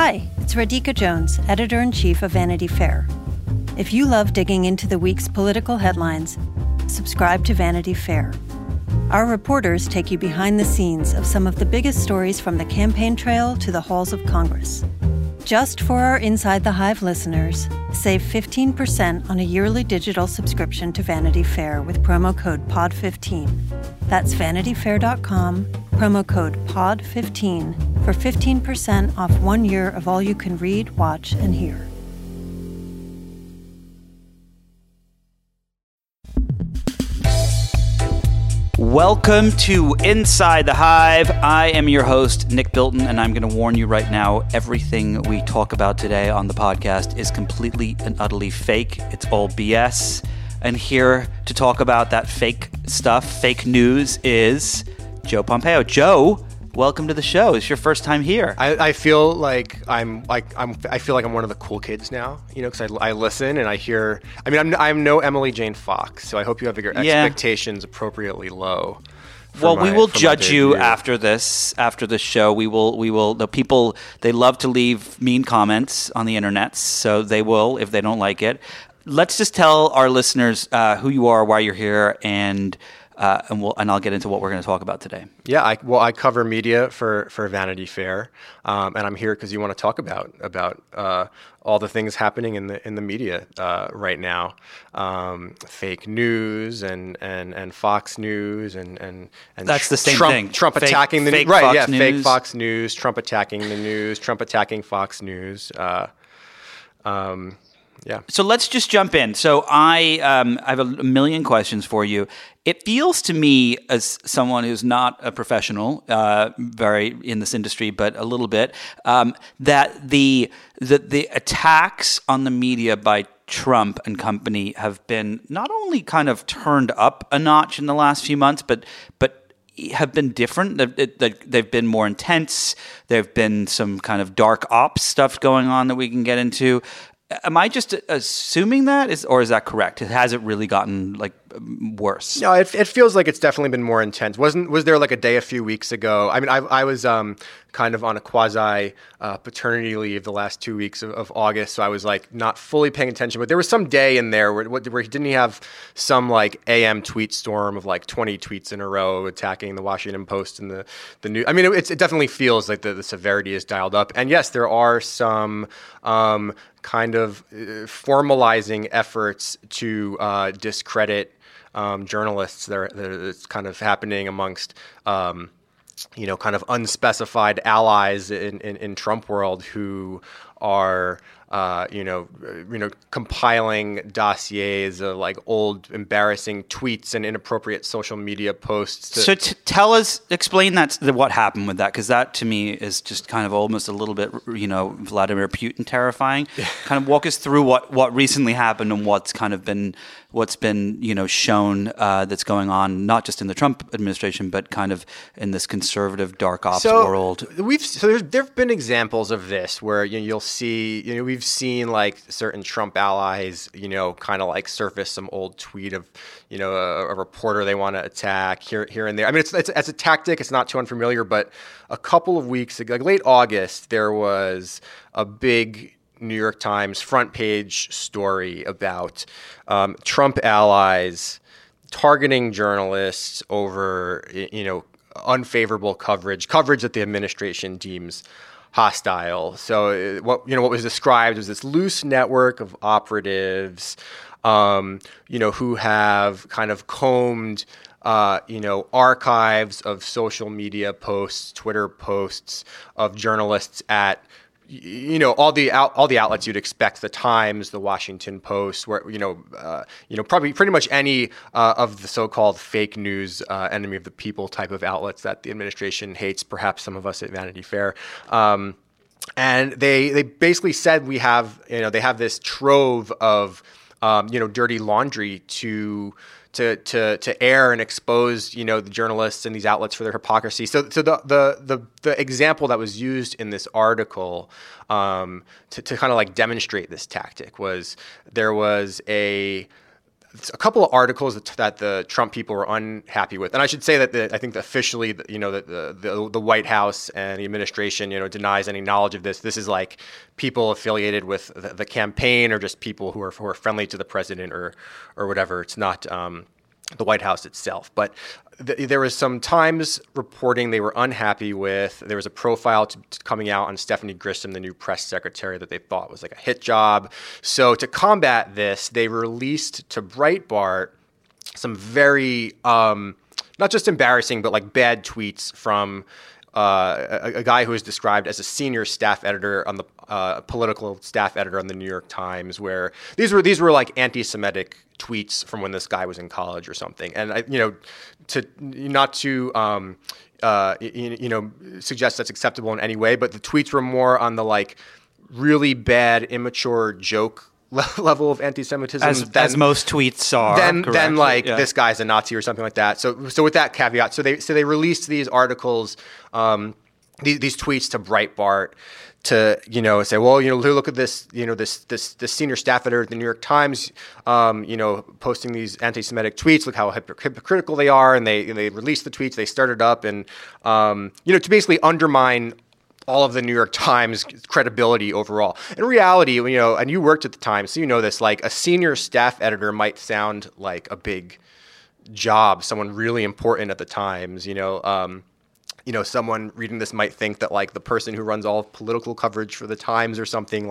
Hi, it's Radhika Jones, Editor-in-Chief of Vanity Fair. If you love digging into the week's political headlines, subscribe to Vanity Fair. Our reporters take you behind the scenes of some of the biggest stories from the campaign trail to the halls of Congress. Just for our Inside the Hive listeners, save 15% on a yearly digital subscription to Vanity Fair with promo code POD15. That's vanityfair.com, promo code POD15 for 15% off 1 year of all you can read, watch, and hear. Welcome to Inside the Hive. I am your host, Nick Bilton, and I'm going to warn you right now, everything we talk about today on the podcast is completely and utterly fake. It's all BS. And here to talk about that fake stuff, fake news, is Joe Pompeo. Joe, welcome to the show. It's your first time here. I feel like I'm one of the cool kids now, you know, because I listen and I hear. I mean, I'm no Emily Jane Fox, so I hope you have your expectations appropriately low. Well, we will judge you after the show. We will. The people, they love to leave mean comments on the internet, so they will if they don't like it. Let's just tell our listeners who you are, why you're here, and I'll get into what we're going to talk about today. Yeah, I cover media for Vanity Fair, and I'm here because you want to talk about all the things happening in the media right now, fake news and Fox News and that's the same Trump, thing. Trump fake, attacking the fake right, Fox yeah, News. Fake Fox News, Trump attacking the news, Trump attacking Fox News. Yeah. So let's just jump in. So I have a million questions for you. It feels to me, as someone who's not a professional, very in this industry, but a little bit, that the attacks on the media by Trump and company have been not only kind of turned up a notch in the last few months, but have been different. They've been more intense. There have been some kind of dark ops stuff going on that we can get into. Am I just assuming that, or is that correct? Has it really gotten worse? No, it feels like it's definitely been more intense. Was there like a day a few weeks ago? I mean, I was kind of on a quasi paternity leave the last 2 weeks of August, so I was like not fully paying attention. But there was some day in there where he didn't have some like AM tweet storm of like 20 tweets in a row attacking the Washington Post and the news. I mean, it definitely feels like the severity is dialed up. And yes, there are some kind of formalizing efforts to discredit journalists. It's kind of happening amongst kind of unspecified allies in Trump world who are compiling dossiers of like old embarrassing tweets and inappropriate social media posts. So explain what happened with that, because that to me is just kind of almost a little bit, Vladimir Putin terrifying. Kind of walk us through what recently happened and what's been shown that's going on, not just in the Trump administration, but kind of in this conservative dark ops world. There've been examples of this where you'll see, we've seen like certain Trump allies, kind of like surface some old tweet of, a reporter they want to attack here and there. I mean, it's a tactic. It's not too unfamiliar, but a couple of weeks ago, like late August, there was a big New York Times front page story about Trump allies targeting journalists over, unfavorable coverage that the administration deems hostile. So what was described as this loose network of operatives, who have kind of combed, archives of social media posts, Twitter posts of journalists at all the outlets you'd expect, the Times, the Washington Post, where probably pretty much any of the so-called fake news, enemy of the people type of outlets that the administration hates, perhaps some of us at Vanity Fair. And they basically said they have this trove of dirty laundry to air and expose, the journalists and these outlets for their hypocrisy. So the example that was used in this article to kind of like demonstrate this tactic was there was a couple of articles that the Trump people were unhappy with, and I should say that I think officially, the White House and the administration, denies any knowledge of this. This is like people affiliated with the campaign or just people who are friendly to the president or whatever. It's not the White House itself, but there was some Times reporting they were unhappy with. There was a profile coming out on Stephanie Grissom, the new press secretary, that they thought was like a hit job. So to combat this, they released to Breitbart some very, not just embarrassing, but like bad tweets from a guy who is described as a senior staff editor on the political staff editor on the New York Times, where these were like anti-Semitic tweets from when this guy was in college or something. And suggest that's acceptable in any way, but the tweets were more on the like really bad, immature joke level of anti-Semitism, as most tweets are. Then this guy's a Nazi or something like that. So with that caveat, so they released these articles, these tweets to Breitbart to say, well, look at this, this senior staff editor at the New York Times, posting these anti-Semitic tweets. Look how hypocritical they are, and they released the tweets. They started up and to basically undermine all of the New York Times credibility overall. In reality, and you worked at the Times, so you know this, like a senior staff editor might sound like a big job, someone really important at the Times, someone reading this might think that like the person who runs all political coverage for the Times or something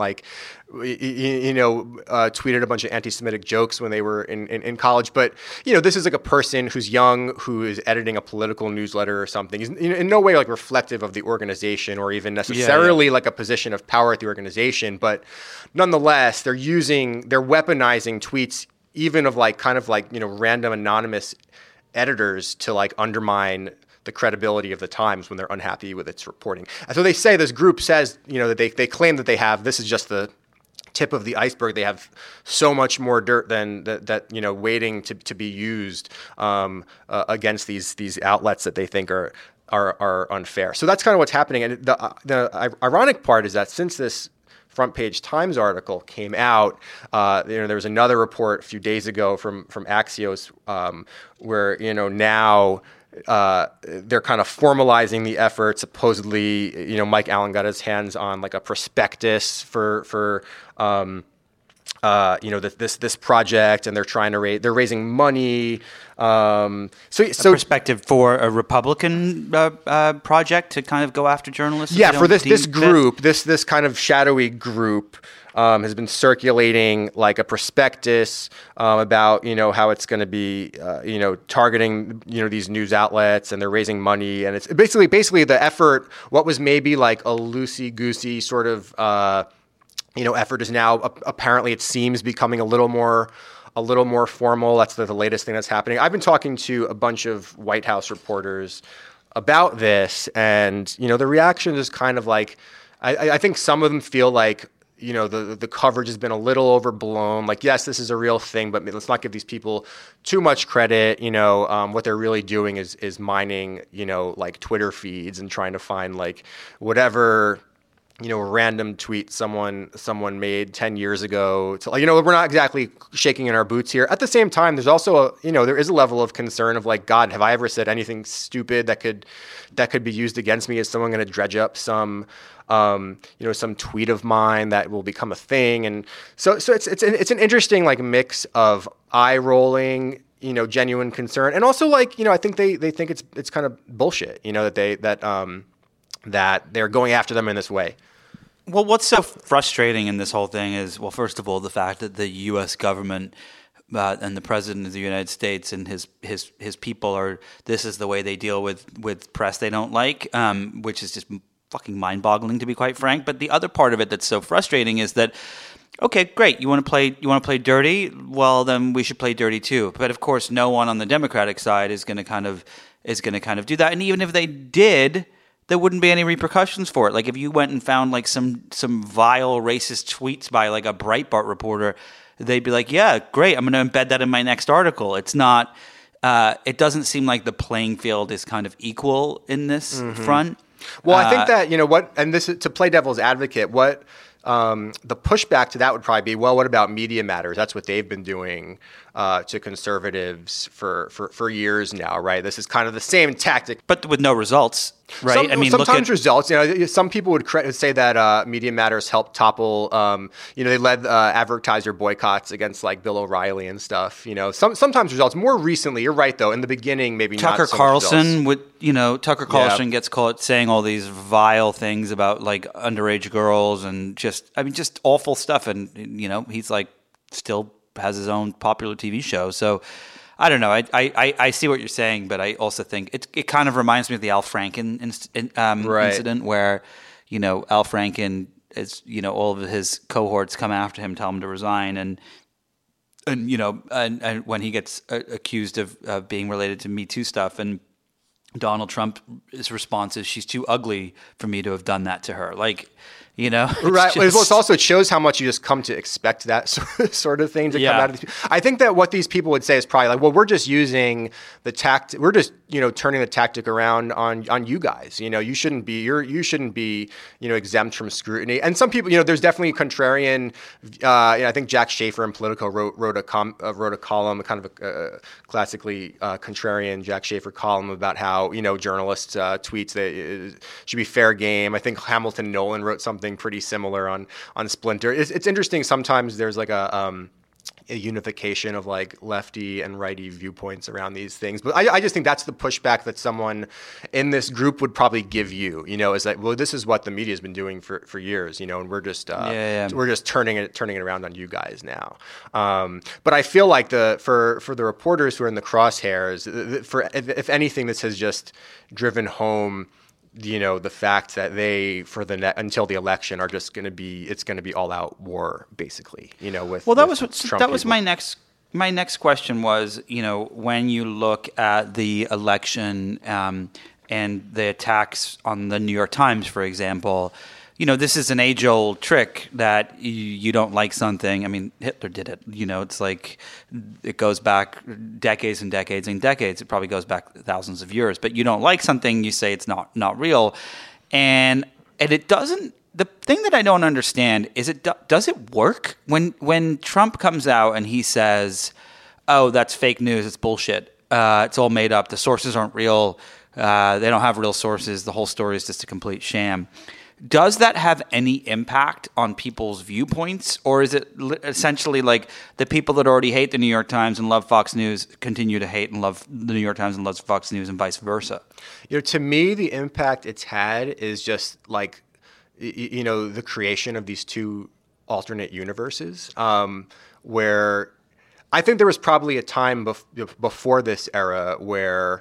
tweeted a bunch of anti-Semitic jokes when they were in college. But, this is like a person who's young, who is editing a political newsletter or something. He's in no way like reflective of the organization or even necessarily like a position of power at the organization. But nonetheless, they're weaponizing tweets even of like kind of like, random anonymous editors to like undermine the credibility of the Times when they're unhappy with its reporting. And so they say, this group says, that they claim that they have, this is just the tip of the iceberg. They have so much more dirt than that waiting to be used against these outlets that they think are unfair. So that's kind of what's happening. And the ironic part is that since this front page Times article came out, there was another report a few days ago from Axios where now they're kind of formalizing the effort. Supposedly, Mike Allen got his hands on like a prospectus for this project, and they're trying to they're raising money. So perspective for a Republican project to kind of go after journalists. Yeah, for this group, this kind of shadowy group. Has been circulating like a prospectus about how it's going to be targeting these news outlets, and they're raising money, and it's basically the effort. What was maybe like a loosey-goosey sort of effort is now apparently, it seems, becoming a little more formal. That's the latest thing that's happening. I've been talking to a bunch of White House reporters about this, and the reaction is kind of like I think some of them feel like the coverage has been a little overblown. Like, yes, this is a real thing, but let's not give these people too much credit. What they're really doing is mining, like Twitter feeds and trying to find like whatever, random tweet someone made 10 years ago. To, we're not exactly shaking in our boots here. At the same time, there's also there is a level of concern of like, God, have I ever said anything stupid that could be used against me? Is someone going to dredge up some tweet of mine that will become a thing? And so it's an interesting like mix of eye rolling, genuine concern, and also like I think they think it's kind of bullshit, that they're going after them in this way. Well, what's so frustrating in this whole thing is, well, first of all, the fact that the U.S. government and the president of the United States and his people this is the way they deal with press they don't like, which is just fucking mind-boggling, to be quite frank. But the other part of it that's so frustrating is that, okay, great, you want to play dirty? Well, then we should play dirty too. But of course, no one on the Democratic side is going to kind of do that. And even if they did, there wouldn't be any repercussions for it. Like if you went and found like some vile racist tweets by like a Breitbart reporter, they'd be like, yeah, great, I'm going to embed that in my next article. It's not. It doesn't seem like the playing field is kind of equal in this front. Well, I think that, and this is to play devil's advocate, the pushback to that would probably be, well, what about Media Matters? That's what they've been doing to conservatives for years now, right? This is kind of the same tactic, but with no results. Right. Sometimes results. Some people would say that Media Matters helped topple. They led advertiser boycotts against like Bill O'Reilly and stuff. Sometimes results. More recently, you're right though. In the beginning, maybe Tucker not so Carlson would. Tucker Carlson gets caught saying all these vile things about like underage girls and just awful stuff. And he's like still has his own popular TV show. So. I don't know. I see what you're saying, but I also think it kind of reminds me of the Al Franken incident where, Al Franken is, all of his cohorts come after him, tell him to resign, and when he gets accused of being related to Me Too stuff, and Donald Trump's response is, "She's too ugly for me to have done that to her." Like. Right. It also shows how much you just come to expect that sort of thing to come out of these people. I think that what these people would say is probably like, well, we're just using the tactic. We're just turning the tactic around on you guys. You shouldn't be exempt from scrutiny. And some people, there's definitely contrarian. I think Jack Schaefer in Politico wrote a column, kind of a classically contrarian Jack Schaefer column about how journalists tweets that it should be fair game. I think Hamilton Nolan wrote something pretty similar on Splinter. It's interesting. Sometimes there's like a unification of like lefty and righty viewpoints around these things. But I just think that's the pushback that someone in this group would probably give you, is that, well, this is what the media has been doing for years, and we're just we're just turning it around on you guys now. But I feel like for the reporters who are in the crosshairs, if anything, this has just driven home the fact that they until the election are just going to be all out war basically. That was my next question was when you look at the election and the attacks on the New York Times, for example. This is an age-old trick that you don't like something. I mean, Hitler did it. It's like it goes back decades and decades and decades. It probably goes back thousands of years. But you don't like something, you say it's not real. And it doesn't – the thing that I don't understand is does it work? When Trump comes out and he says, oh, that's fake news, it's bullshit, it's all made up, the sources aren't real, they don't have real sources, the whole story is just a complete sham. Does that have any impact on people's viewpoints, or is it essentially like the people that already hate the New York Times and love Fox News continue to hate and love the New York Times and love Fox News and vice versa? To me, the impact it's had is just like, the creation of these two alternate universes, where I think there was probably a time before this era where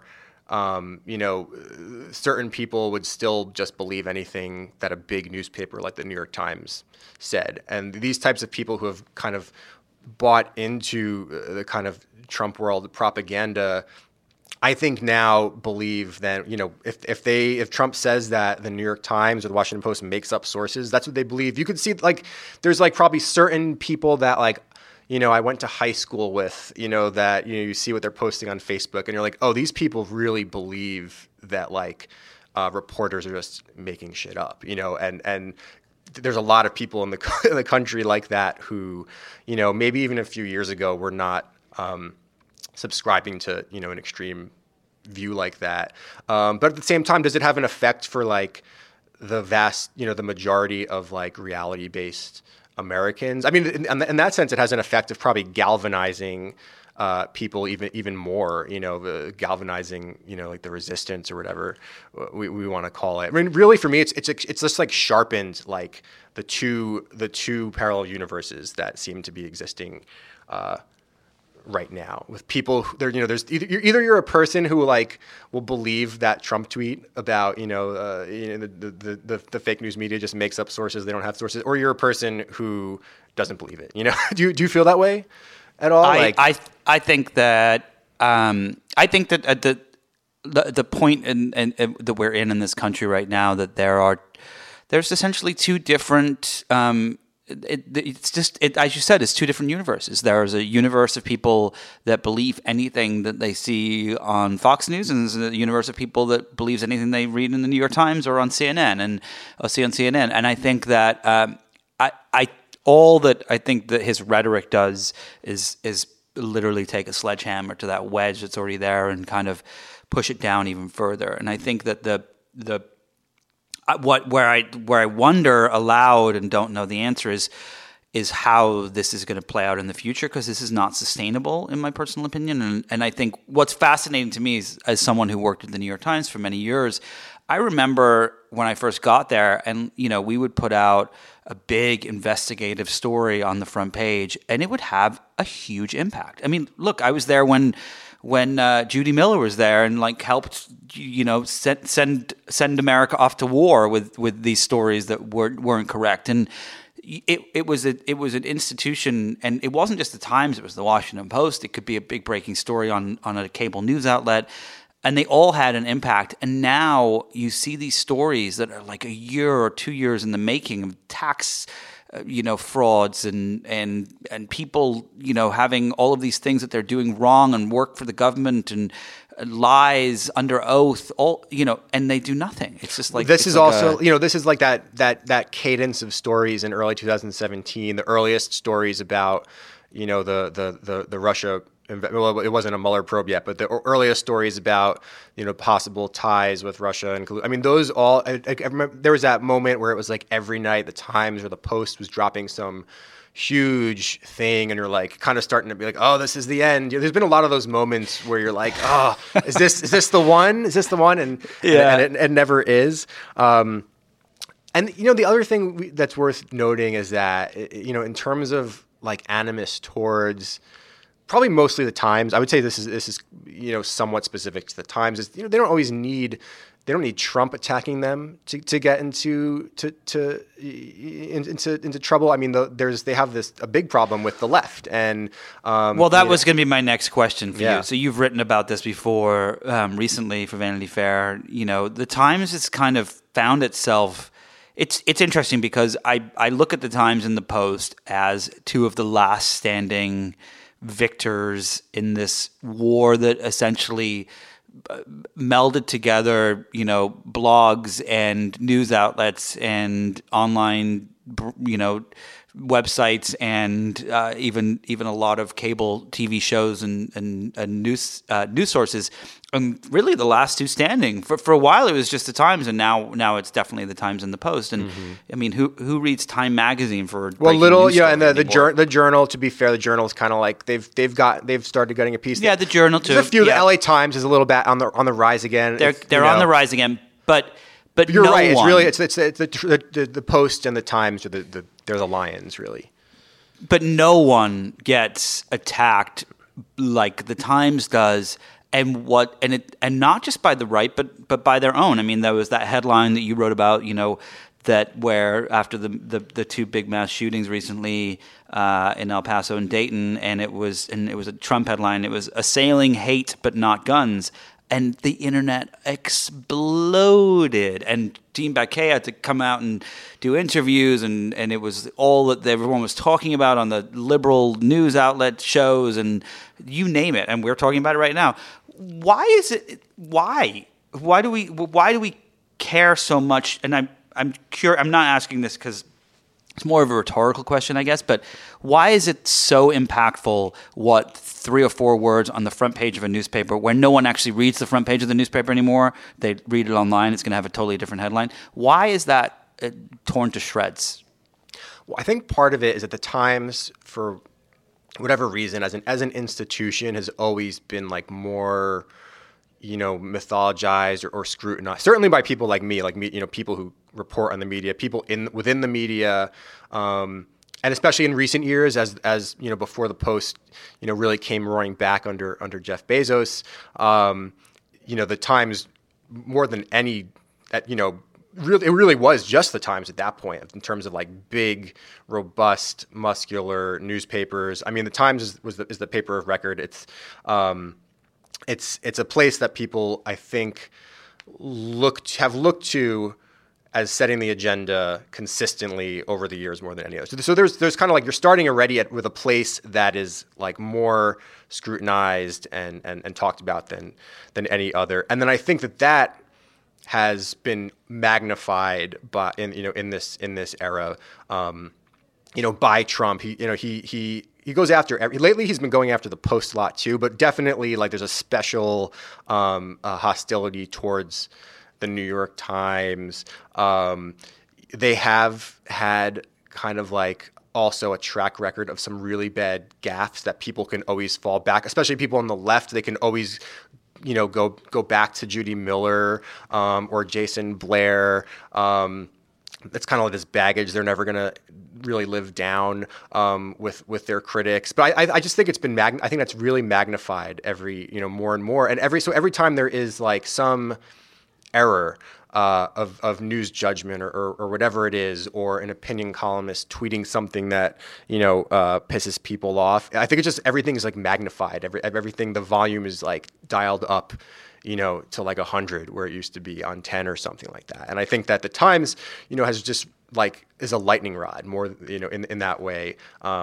certain people would still just believe anything that a big newspaper like the New York Times said. And these types of people who have kind of bought into the kind of Trump world propaganda, I think now believe that, if Trump says that the New York Times or the Washington Post makes up sources, that's what they believe. You could see there's probably certain people that I went to high school with, that, you see what they're posting on Facebook and you're like, oh, these people really believe that reporters are just making shit up, and there's a lot of people in the country like that who, maybe even a few years ago were not subscribing to, an extreme view like that. But at the same time, does it have an effect for the vast, the majority of reality-based Americans? I mean, in that sense, it has an effect of probably galvanizing people even more, galvanizing, the resistance or whatever we want to call it. I mean, really, for me, it's just sharpened the two parallel universes that seem to be existing right now with people. There's either you're a person who will believe that Trump tweet about the fake news media just makes up sources, they don't have sources, or you're a person who doesn't believe it. Do you feel that way at all? I think that at the point that we're in this country right now, that there's essentially two different. As you said, it's two different universes. There's a universe of people that believe anything that they see on Fox News, and there's a universe of people that believes anything they read in the New York Times or on CNN or see on CNN. And I think that all that I think that his rhetoric does is literally take a sledgehammer to that wedge that's already there and kind of push it down even further. And I think that where I wonder aloud and don't know the answer is how this is going to play out in the future, because this is not sustainable, in my personal opinion. And I think what's fascinating to me is, as someone who worked at the New York Times for many years, I remember when I first got there, and we would put out a big investigative story on the front page, and it would have a huge impact. I mean, look, I was there when Judy Miller was there and helped send America off to war with these stories that weren't correct. And it was an institution, and it wasn't just the Times; it was the Washington Post. It could be a big breaking story on a cable news outlet, and they all had an impact. And now you see these stories that are like a year or 2 years in the making of tax, frauds and people, having all of these things that they're doing wrong and work for the government and lies under oath, and they do nothing. It's just like this is also this is like that cadence of stories in early 2017, the earliest stories about the Russia. Well, it wasn't a Mueller probe yet, but the earliest stories about possible ties with Russia and I mean those all. I remember there was that moment where it was like every night the Times or the Post was dropping some huge thing, and you're like kind of starting to be like, oh, this is the end. There's been a lot of those moments where you're like, oh, is this the one? Is this the one? And it never is. And the other thing that's worth noting is that in terms of like animus towards probably mostly the Times, I would say this is somewhat specific to the Times. Is they don't always need. They don't need Trump attacking them to get into trouble. I mean, they have a big problem with the left, and that was going to be my next question for you. So you've written about this before recently for Vanity Fair. The Times has kind of found itself. It's interesting because I look at the Times and the Post as two of the last standing victors in this war that essentially melded together, blogs and news outlets and online, websites and even a lot of cable TV shows and news sources. Really, the last two standing. For a while, it was just the Times, and now it's definitely the Times and the Post. And I mean, who reads Time magazine for and the Journal. To be fair, the Journal is kind of like they've started getting a piece. Yeah, the Journal too. There's a few. The LA Times is a little bit on the rise again. They're on the rise again, but you're right. It's really it's the Post and the Times are they're the lions, really. But no one gets attacked like the Times does. And not just by the right, but by their own. I mean, there was that headline that you wrote about, that where after the two big mass shootings recently in El Paso and Dayton, and it was a Trump headline. It was assailing hate but not guns, and the internet exploded. And Dean Baquet had to come out and do interviews, and it was all that everyone was talking about on the liberal news outlet shows, and you name it. And we're talking about it right now. Why is it? Why do we care so much? And I'm curious. I'm not asking this because it's more of a rhetorical question, I guess. But why is it so impactful? What 3 or 4 words on the front page of a newspaper, where no one actually reads the front page of the newspaper anymore? They read it online. It's going to have a totally different headline. Why is that torn to shreds? Well, I think part of it is that the Times, for whatever reason, as an institution, has always been like more, mythologized or scrutinized. Certainly by people like me, people who report on the media, people within the media, and especially in recent years, as before the Post, really came roaring back under Jeff Bezos. The Times, more than any, it really was just the Times at that point in terms of like big, robust, muscular newspapers. I mean, the Times is the paper of record. It's a place that people, I think, have looked to as setting the agenda consistently over the years more than any other. So there's kind of like you're starting already with a place that is like more scrutinized and talked about than any other. And then I think that has been magnified in this era by Trump. He goes after lately. He's been going after the Post a lot too, but definitely like there's a special hostility towards the New York Times. They have had kind of like also a track record of some really bad gaffes that people can always fall back, especially people on the left. They can always go back to Judy Miller or Jason Blair. It's kind of like this baggage they're never going to really live down with their critics. But I just think it's been I think that's really magnified more and more. And every time there is like some error of news judgment or whatever it is, or an opinion columnist tweeting something that pisses people off, I think it's just everything is like magnified. Everything, the volume is like dialed up to like 100 where it used to be on 10 or something like that. And I think that the Times, has just like is a lightning rod more, in that way,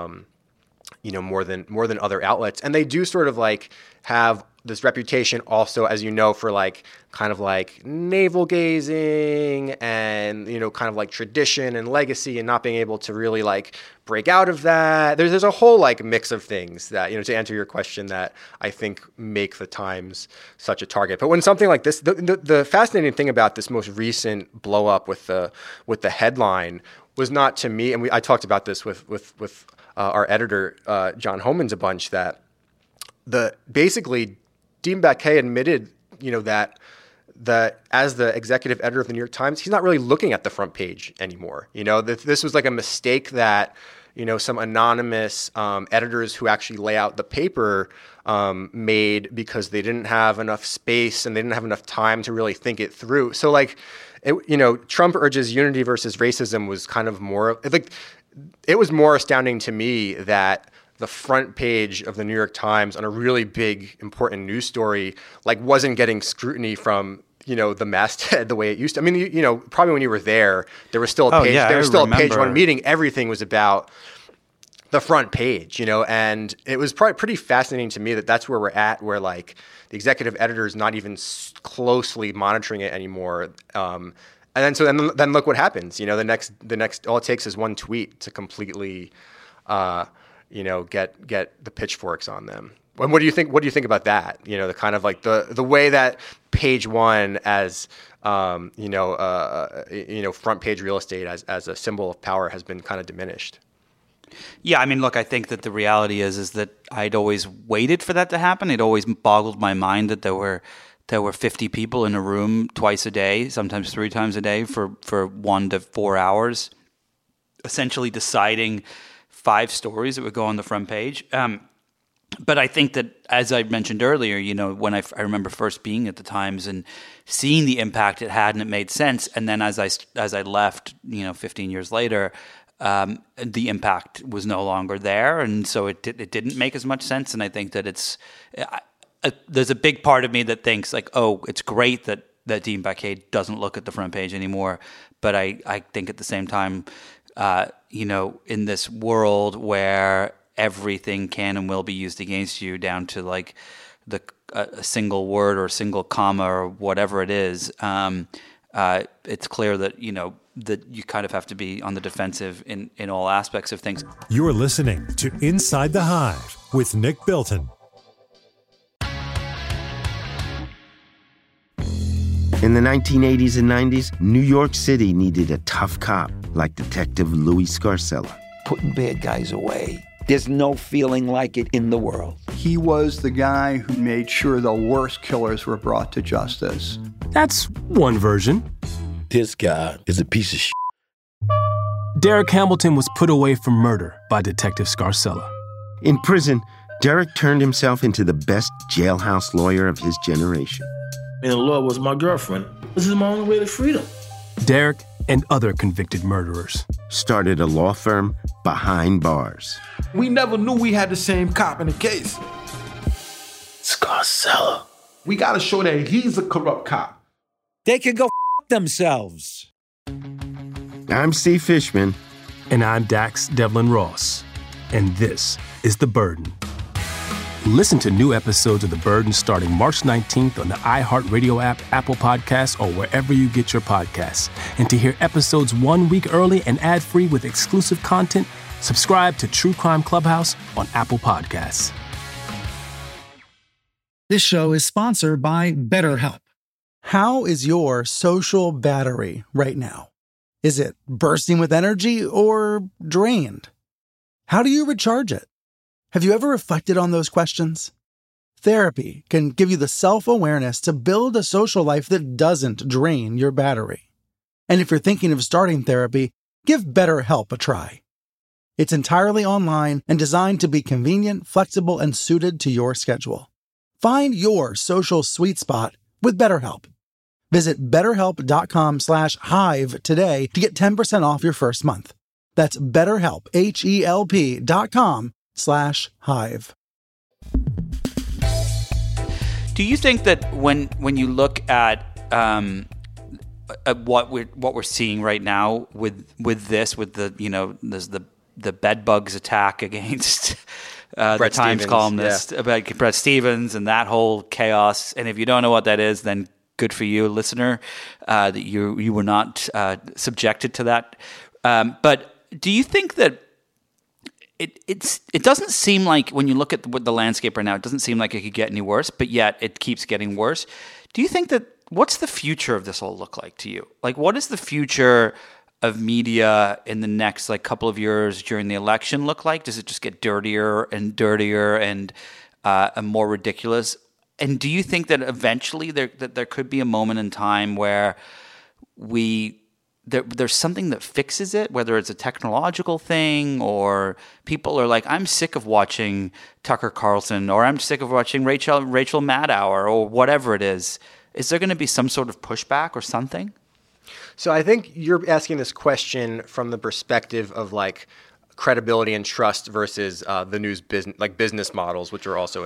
more than other outlets. And they do sort of like have this reputation also, as for like kind of like navel gazing and, kind of like tradition and legacy and not being able to really like break out of that. There's a whole like mix of things that, to answer your question, that I think make the Times such a target. But when something like this, the fascinating thing about this most recent blow up with the headline was not, to me, and I talked about this with our editor, John Homans, a bunch, that basically Dean Baquet admitted, that as the executive editor of the New York Times, he's not really looking at the front page anymore. This was like a mistake that, some anonymous editors who actually lay out the paper made because they didn't have enough space and they didn't have enough time to really think it through. So like, Trump urges unity versus racism was kind of more like, it was more astounding to me that the front page of the New York Times on a really big, important news story, like wasn't getting scrutiny from, the masthead the way it used to. I mean, probably when you were there was still a page. There was still a page one meeting. Everything was about the front page, and it was probably pretty fascinating to me that that's where we're at, where like the executive editor is not even closely monitoring it anymore. And then look what happens. The next all it takes is one tweet to completely, get the pitchforks on them. And what do you think? What do you think about that? The kind of like the way that page one as front page real estate as a symbol of power has been kind of diminished. Yeah, I mean, look, I think that the reality is that I'd always waited for that to happen. It always boggled my mind that there were 50 people in a room twice a day, sometimes 3 times a day for 1 to 4 hours, essentially deciding 5 stories that would go on the front page. But I think that, as I mentioned earlier, when I remember first being at the Times and seeing the impact it had, and it made sense. And then as I left, 15 years later, the impact was no longer there, and so it didn't make as much sense. And I think that there's a big part of me that thinks like, oh, it's great that Dean Baquet doesn't look at the front page anymore. But I think at the same time, in this world where everything can and will be used against you down to like a single word or a single comma or whatever it is, it's clear that, that you kind of have to be on the defensive in all aspects of things. You're listening to Inside the Hive with Nick Bilton. In the 1980s and 90s, New York City needed a tough cop like Detective Louis Scarcella. Putting bad guys away. There's no feeling like it in the world. He was the guy who made sure the worst killers were brought to justice. That's one version. This guy is a piece of shit. Derek Hamilton was put away for murder by Detective Scarcella. In prison, Derek turned himself into the best jailhouse lawyer of his generation. And the law was my girlfriend. This is my only way to freedom. Derek and other convicted murderers started a law firm behind bars. We never knew we had the same cop in the case. Scarcella. We gotta show that he's a corrupt cop. They can go themselves. I'm Steve Fishman. And I'm Dax Devlin Ross. And this is The Burden. Listen to new episodes of The Burden starting March 19th on the iHeartRadio app, Apple Podcasts, or wherever you get your podcasts. And to hear episodes 1 week early and ad-free with exclusive content, Subscribe to True Crime Clubhouse on Apple Podcasts. This show is sponsored by BetterHelp. How is your social battery right now? Is it bursting with energy or drained? How do you recharge it? Have you ever reflected on those questions? Therapy can give you the self-awareness to build a social life that doesn't drain your battery. And if you're thinking of starting therapy, give BetterHelp a try. It's entirely online and designed to be convenient, flexible, and suited to your schedule. Find your social sweet spot with BetterHelp. Visit BetterHelp.com/Hive today to get 10% off your first month. That's BetterHelp, HELP.com/Hive. Do you think that when you look at what we're seeing right now with the there's the bed bugs attack against the Times columnist about Bret Stephens and that whole chaos, and if you don't know what that is, then good for you, listener, that you were not subjected to that. But do you think that it doesn't seem like, when you look at the landscape right now, it doesn't seem like it could get any worse, but yet it keeps getting worse. Do you think that, what's the future of this all look like to you? Like, what is the future of media in the next couple of years during the election look like? Does it just get dirtier and dirtier and more ridiculous? And do you think that eventually there could be a moment in time where there's something that fixes it, whether it's a technological thing or people are like, I'm sick of watching Tucker Carlson, or I'm sick of watching Rachel Maddow, or whatever it is. Is there going to be some sort of pushback or something? So I think you're asking this question from the perspective of credibility and trust versus the news business models, which are also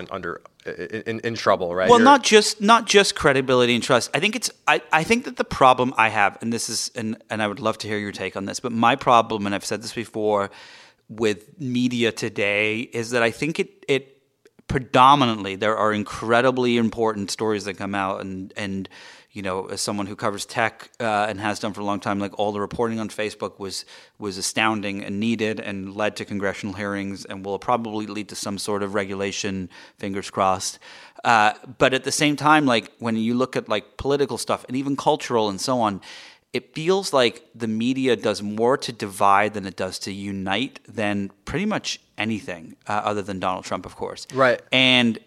in trouble, right? Well, not just credibility and trust. I think I think that the problem I have, and this is, and I would love to hear your take on this, but my problem, and I've said this before, with media today is that I think it predominantly, there are incredibly important stories that come out, and as someone who covers tech and has done for a long time, all the reporting on Facebook was astounding and needed and led to congressional hearings and will probably lead to some sort of regulation, fingers crossed. But at the same time, when you look at political stuff and even cultural and so on, it feels like the media does more to divide than it does to unite than pretty much anything other than Donald Trump, of course. Right. And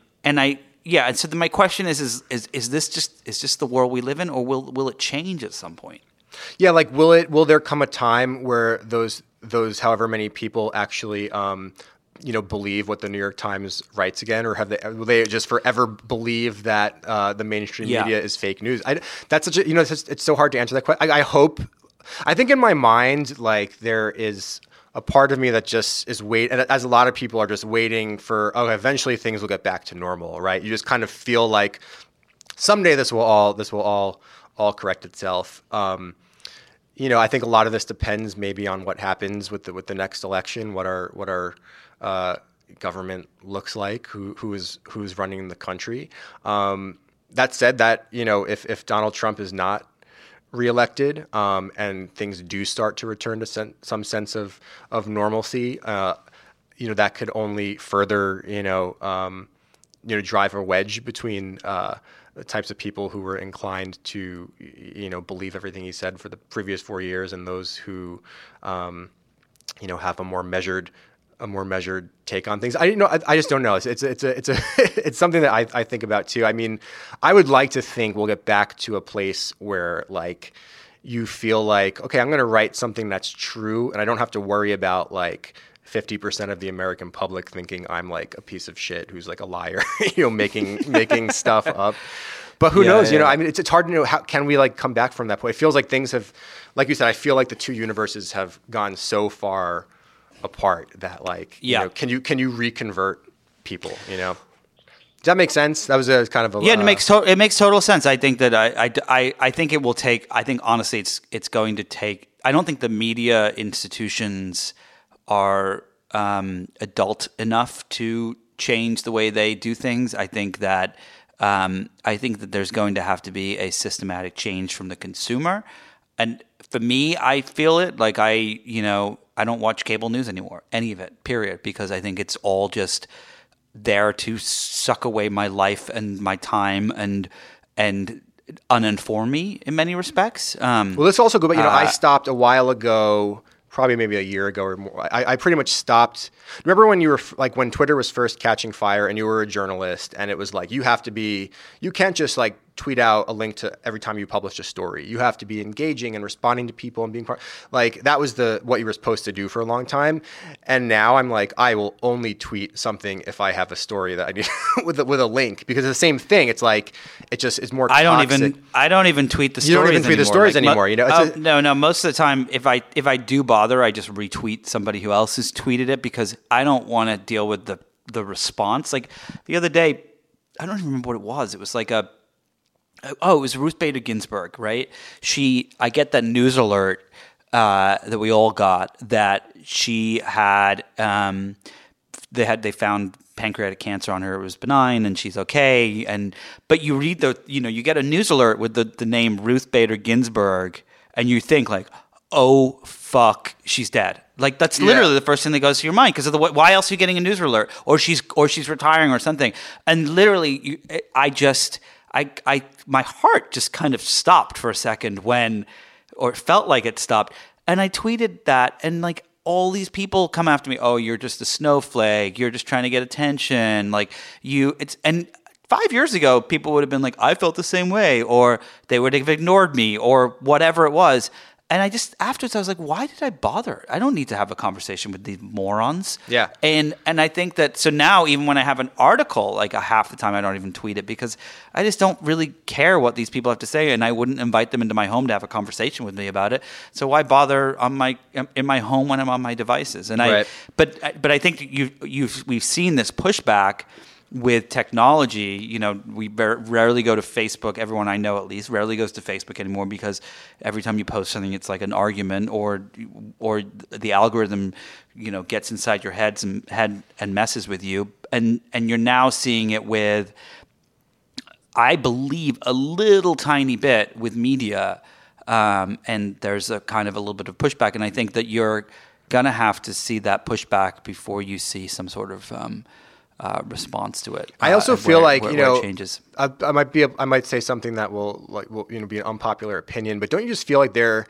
so my question is this just the world we live in, or will it change at some point? Yeah, will there come a time where those however many people actually believe what the New York Times writes again, or will they just forever believe that the mainstream media is fake news? That's such a it's so hard to answer that question. I think in my mind there is a part of me that just is and as a lot of people are just waiting for, eventually things will get back to normal, right? You just kind of feel like someday this will all correct itself. I think a lot of this depends maybe on what happens with the next election, what our government looks like, who's running the country. That said, that if Donald Trump is not reelected, and things do start to return to some sense of normalcy, that could only further, drive a wedge between the types of people who were inclined to, believe everything he said for the previous 4 years, and those who, have a more measured take on things. I just don't know. It's something that I think about too. I mean, I would like to think we'll get back to a place where you feel like, okay, I'm going to write something that's true, and I don't have to worry about 50% of the American public thinking I'm a piece of shit who's a liar, making stuff up. But who knows? I mean, it's hard to know. How can we come back from that point? It feels like things have, like you said, I feel like the two universes have gone so far apart that can you reconvert people? Does that make sense? That was a kind of a it makes total sense. I think that I think it will take. I think honestly, it's going to take. I don't think the media institutions are adult enough to change the way they do things. I think that there's going to have to be a systematic change from the consumer. And for me, I feel it. I don't watch cable news anymore, any of it, period, because I think it's all just there to suck away my life and my time and uninform me in many respects. Well, let's also go back. I stopped a while ago, probably maybe a year ago or more. I pretty much stopped. Remember when you were like when Twitter was first catching fire and you were a journalist and it was like you can't just like tweet out a link to every time you publish a story. You have to be engaging and responding to people and being part. Like that was what you were supposed to do for a long time. And now I'm like, I will only tweet something if I have a story that I need with a link, because it's the same thing. It's like it's more toxic. I don't even tweet the stories. You don't even tweet the stories anymore. No. Most of the time, if I do bother, I just retweet somebody who else has tweeted it, because I don't want to deal with the response. Like the other day, I don't even remember what it was. It was like it was Ruth Bader Ginsburg, right? I get that news alert that we all got that she had they found pancreatic cancer on her. It was benign and she's okay. But you read you get a news alert with the name Ruth Bader Ginsburg, and you think like, oh fuck, she's dead. Like that's literally the first thing that goes to your mind, because of why else are you getting a news alert? Or she's retiring or something. And literally, my heart just kind of stopped for a second or it felt like it stopped. And I tweeted that, and like all these people come after me. Oh, you're just a snowflake. You're just trying to get attention. And 5 years ago, people would have been like, I felt the same way, or they would have ignored me, or whatever it was. And afterwards, I was like, why did I bother? I don't need to have a conversation with these morons. Yeah. And I think that, so now even when I have an article, like half the time I don't even tweet it, because I just don't really care what these people have to say, and I wouldn't invite them into my home to have a conversation with me about it. So why bother in my home when I'm on my devices? And but I think we've seen this pushback with technology. We rarely go to Facebook. Everyone I know, at least, rarely goes to Facebook anymore, because every time you post something, it's like an argument, or the algorithm, gets inside your head and messes with you. And you're now seeing it with, I believe, a little tiny bit with media, and there's a kind of a little bit of pushback. And I think that you're gonna have to see that pushback before you see some sort of response to it. I also feel like it changes. I might say something that will be an unpopular opinion, but don't you just feel like there's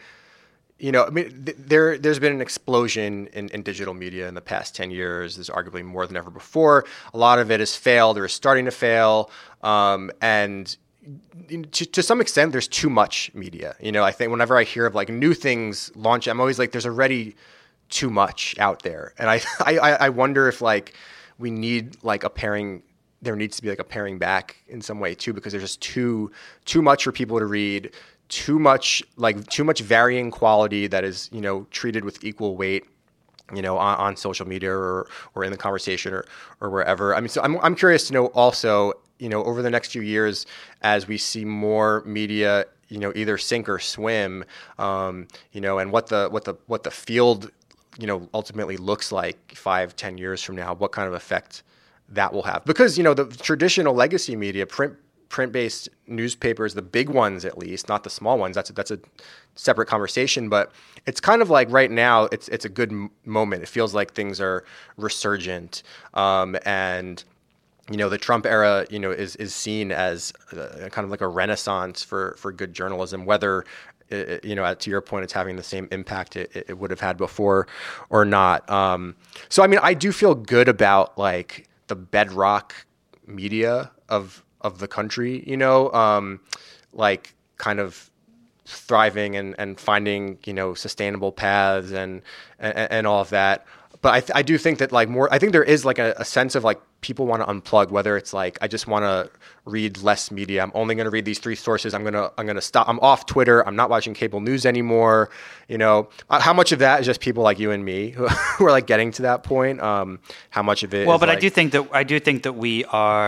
been an explosion in digital media in the past 10 years. There's arguably more than ever before. A lot of it has failed or is starting to fail, and to some extent, there's too much media. I think whenever I hear of like new things launch, I'm always like, there's already too much out there, and I wonder if like we need like there needs to be like a paring back in some way too, because there's just too much for people to read, too much varying quality that is, treated with equal weight, on social media or in the conversation or wherever. I mean, so I'm curious to know also, over the next few years, as we see more media, either sink or swim, and what the field ultimately looks like 5-10 years from now, what kind of effect that will have. Because, the traditional legacy media, print-based newspapers, the big ones at least, not the small ones, that's a separate conversation, but it's kind of like right now, it's a good moment. It feels like things are resurgent. And the Trump era, is seen as kind of like a renaissance for good journalism, whether to your point, it's having the same impact it would have had before or not. So, I mean, I do feel good about like the bedrock media of the country, like kind of thriving and finding, sustainable paths and all of that. But I do think that I think there is like a sense of like people want to unplug, whether it's like, I just want to read less media. I'm only going to read these 3 sources. I'm going to stop. I'm off Twitter. I'm not watching cable news anymore. How much of that is just people like you and me who are like getting to that point? How much of it is but I do think that we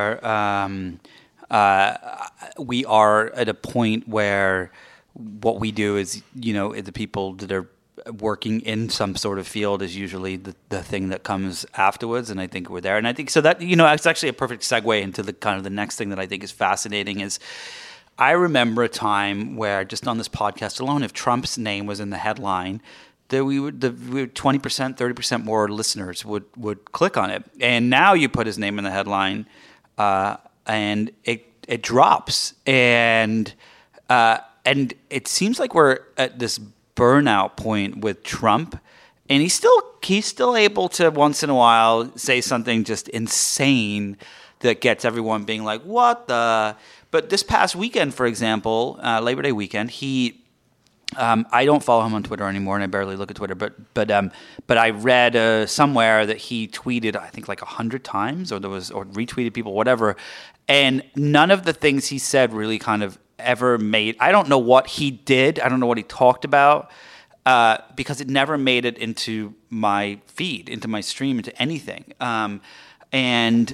are at a point where what we do is, the people that are working in some sort of field is usually the thing that comes afterwards, and I think we're there. And I think so that it's actually a perfect segue into the kind of the next thing that I think is fascinating is I remember a time where just on this podcast alone, if Trump's name was in the headline, that we would 20%, 30% more listeners would click on it. And now you put his name in the headline, and it drops. And it seems like we're at this burnout point with Trump, and he's still able to once in a while say something just insane that gets everyone being like, what the? But this past weekend, for example, Labor Day weekend, I don't follow him on Twitter anymore, and I barely look at Twitter. But I read somewhere that he tweeted, I think, like 100 times, or retweeted people, whatever. And none of the things he said really kind of ever made. I don't know what he did. I don't know what he talked about, because it never made it into my feed, into my stream, into anything. And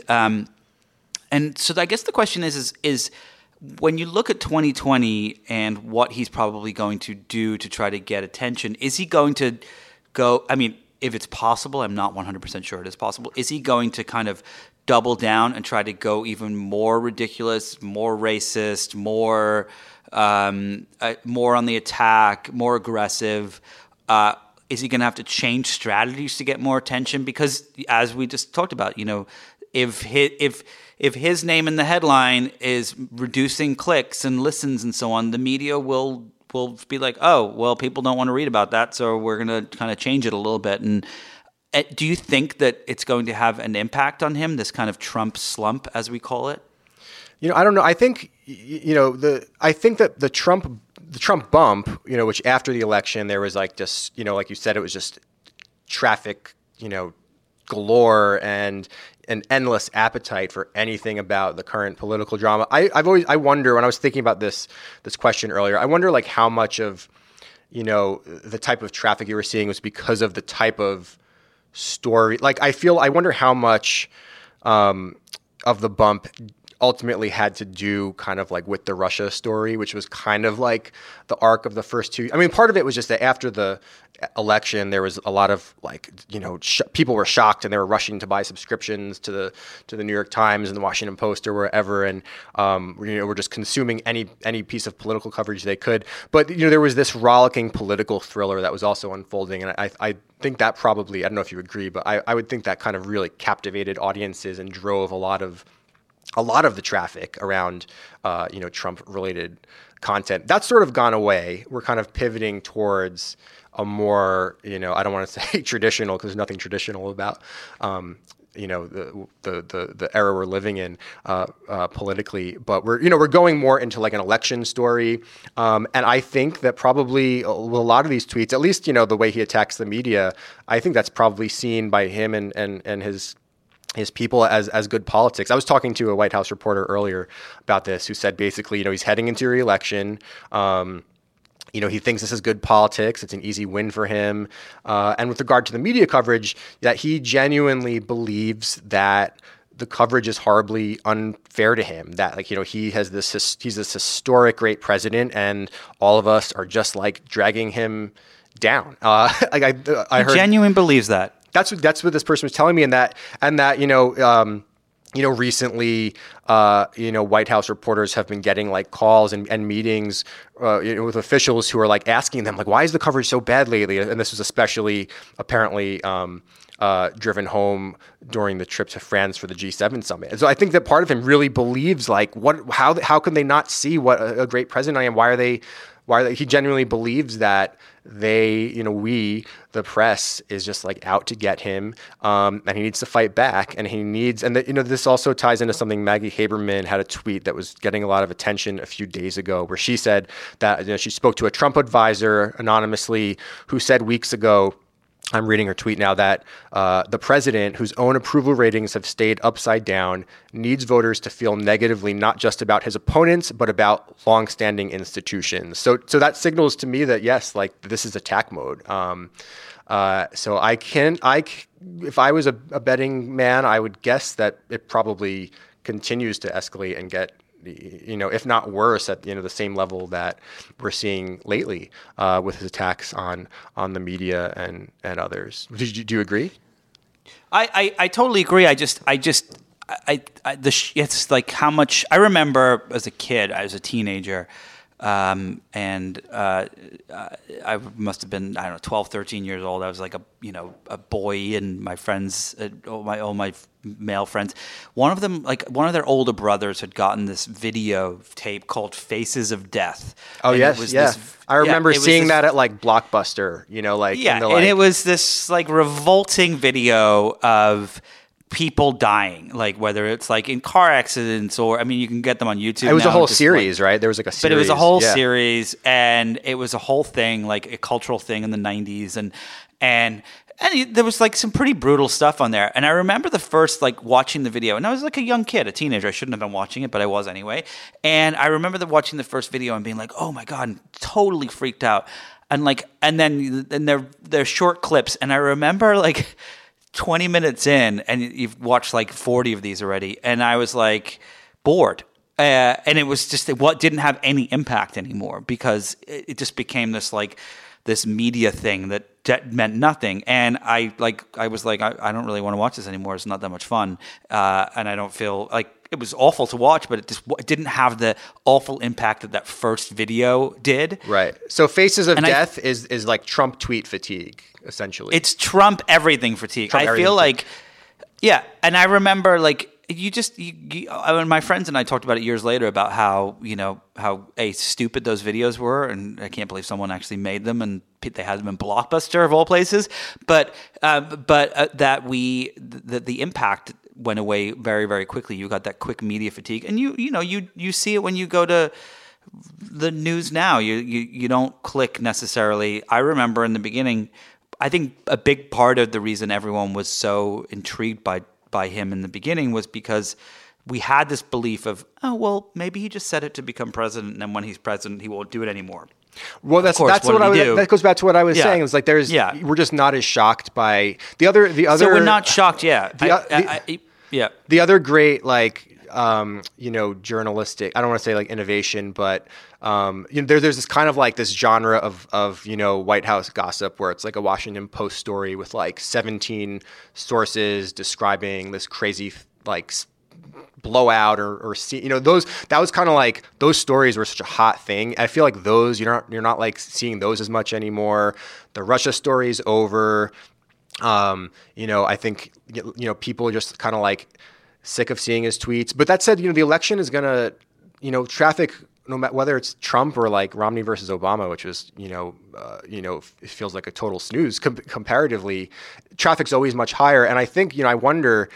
so I guess the question is when you look at 2020 and what he's probably going to do to try to get attention, is he going to go, I mean, if it's possible, I'm not 100% sure it is possible, is he going to kind of double down and try to go even more ridiculous, more racist, more on the attack, more aggressive? Is he going to have to change strategies to get more attention? Because as we just talked about, if his name in the headline is reducing clicks and listens and so on, the media will be like, oh, well, people don't want to read about that, so we're going to kind of change it a little bit. And do you think that it's going to have an impact on him, this kind of Trump slump, as we call it? I don't know. I think, I think that the Trump bump, which after the election, there was like just, like you said, it was just traffic, galore and an endless appetite for anything about the current political drama. I wonder, when I was thinking about this question earlier, I wonder like how much of, the type of traffic you were seeing was because of the type of story. Like I wonder how much of the bump ultimately had to do kind of like with the Russia story, which was kind of like the arc of the first two. I mean, part of it was just that after the election, there was a lot of like, people were shocked and they were rushing to buy subscriptions to the New York Times and the Washington Post or wherever. And, were just consuming any piece of political coverage they could. But, there was this rollicking political thriller that was also unfolding. And I think that probably, I don't know if you agree, but I would think that kind of really captivated audiences and drove a lot of the traffic around, Trump-related content. That's sort of gone away. We're kind of pivoting towards a more, I don't want to say traditional, because there's nothing traditional about, the era we're living in politically. But we're going more into like an election story. And I think that probably a lot of these tweets, at least, the way he attacks the media, I think that's probably seen by him and his people as good politics. I was talking to a White House reporter earlier about this, who said basically, he's heading into re-election. He thinks this is good politics. It's an easy win for him. And with regard to the media coverage, that he genuinely believes that the coverage is horribly unfair to him. That he's this historic great president, and all of us are just like dragging him down. I heard, genuinely believes that. That's what this person was telling me, and that recently, White House reporters have been getting like calls and meetings with officials who are like asking them like, why is the coverage so bad lately? And this was especially apparently driven home during the trip to France for the G7 summit. And so I think that part of him really believes like, how can they not see what a great president I am? Why are they? He genuinely believes that we, the press, is just like out to get him, and he needs to fight back, and this also ties into something Maggie Haberman had a tweet that was getting a lot of attention a few days ago, where she said that she spoke to a Trump advisor anonymously who said weeks ago, I'm reading her tweet now, that the president, whose own approval ratings have stayed upside down, needs voters to feel negatively not just about his opponents, but about longstanding institutions. So that signals to me that, yes, like this is attack mode. So if I was a betting man, I would guess that it probably continues to escalate and get, if not worse, at the same level that we're seeing lately with his attacks on the media and others. Do you agree? I totally agree. It's like how much I remember as a kid, as a teenager, I must have been, 12, 13 years old. I was like a boy, and my friends, all my male friends, one of them, like one of their older brothers had gotten this video tape called Faces of Death. Oh, and yes. I remember seeing that at like Blockbuster, and it was this like revolting video of people dying, like whether it's like in car accidents or, I mean, you can get them on YouTube. It was now, a whole series, right? There was like a series. But it was a whole series, and it was a whole thing, like a cultural thing in the 90s. And there was like some pretty brutal stuff on there. And I remember the first like watching the video, and I was like a young kid, a teenager. I shouldn't have been watching it, but I was anyway. And I remember watching the first video and being like, oh my God, and totally freaked out. And then they're short clips. And I remember like 20 minutes in, and you've watched like 40 of these already, and I was like bored. And it was just, what didn't have any impact anymore, because it just became this media thing that meant nothing. And I was like, I don't really want to watch this anymore. It's not that much fun. And I don't feel like, it was awful to watch, but it didn't have the awful impact that first video did. Right. So Faces of Death is like Trump tweet fatigue, essentially. It's Trump everything fatigue. I feel like, yeah. And I remember like, my friends and I talked about it years later about how stupid those videos were, and I can't believe someone actually made them, and they had them in Blockbuster of all places. But that the impact went away very, very quickly. You got that quick media fatigue, and you see it when you go to the news now. You don't click necessarily. I remember in the beginning, I think a big part of the reason everyone was so intrigued by him in the beginning was because we had this belief of, oh, well, maybe he just said it to become president, and then when he's president, he won't do it anymore. Well, that goes back to what I was saying. It's like we're just not as shocked by the other. So we're not shocked, yeah. The other great journalistic, I don't want to say like innovation, but there's this kind of like this genre of White House gossip where it's like a Washington Post story with like 17 sources describing this crazy like blowout or that was kind of like, those stories were such a hot thing. I feel like those you're not like seeing those as much anymore. The Russia story's over. I think people are just kind of like sick of seeing his tweets. But that said, the election is gonna traffic, no matter whether it's Trump or like Romney versus Obama, which is it feels like a total snooze comparatively. Traffic's always much higher, and I think I wonder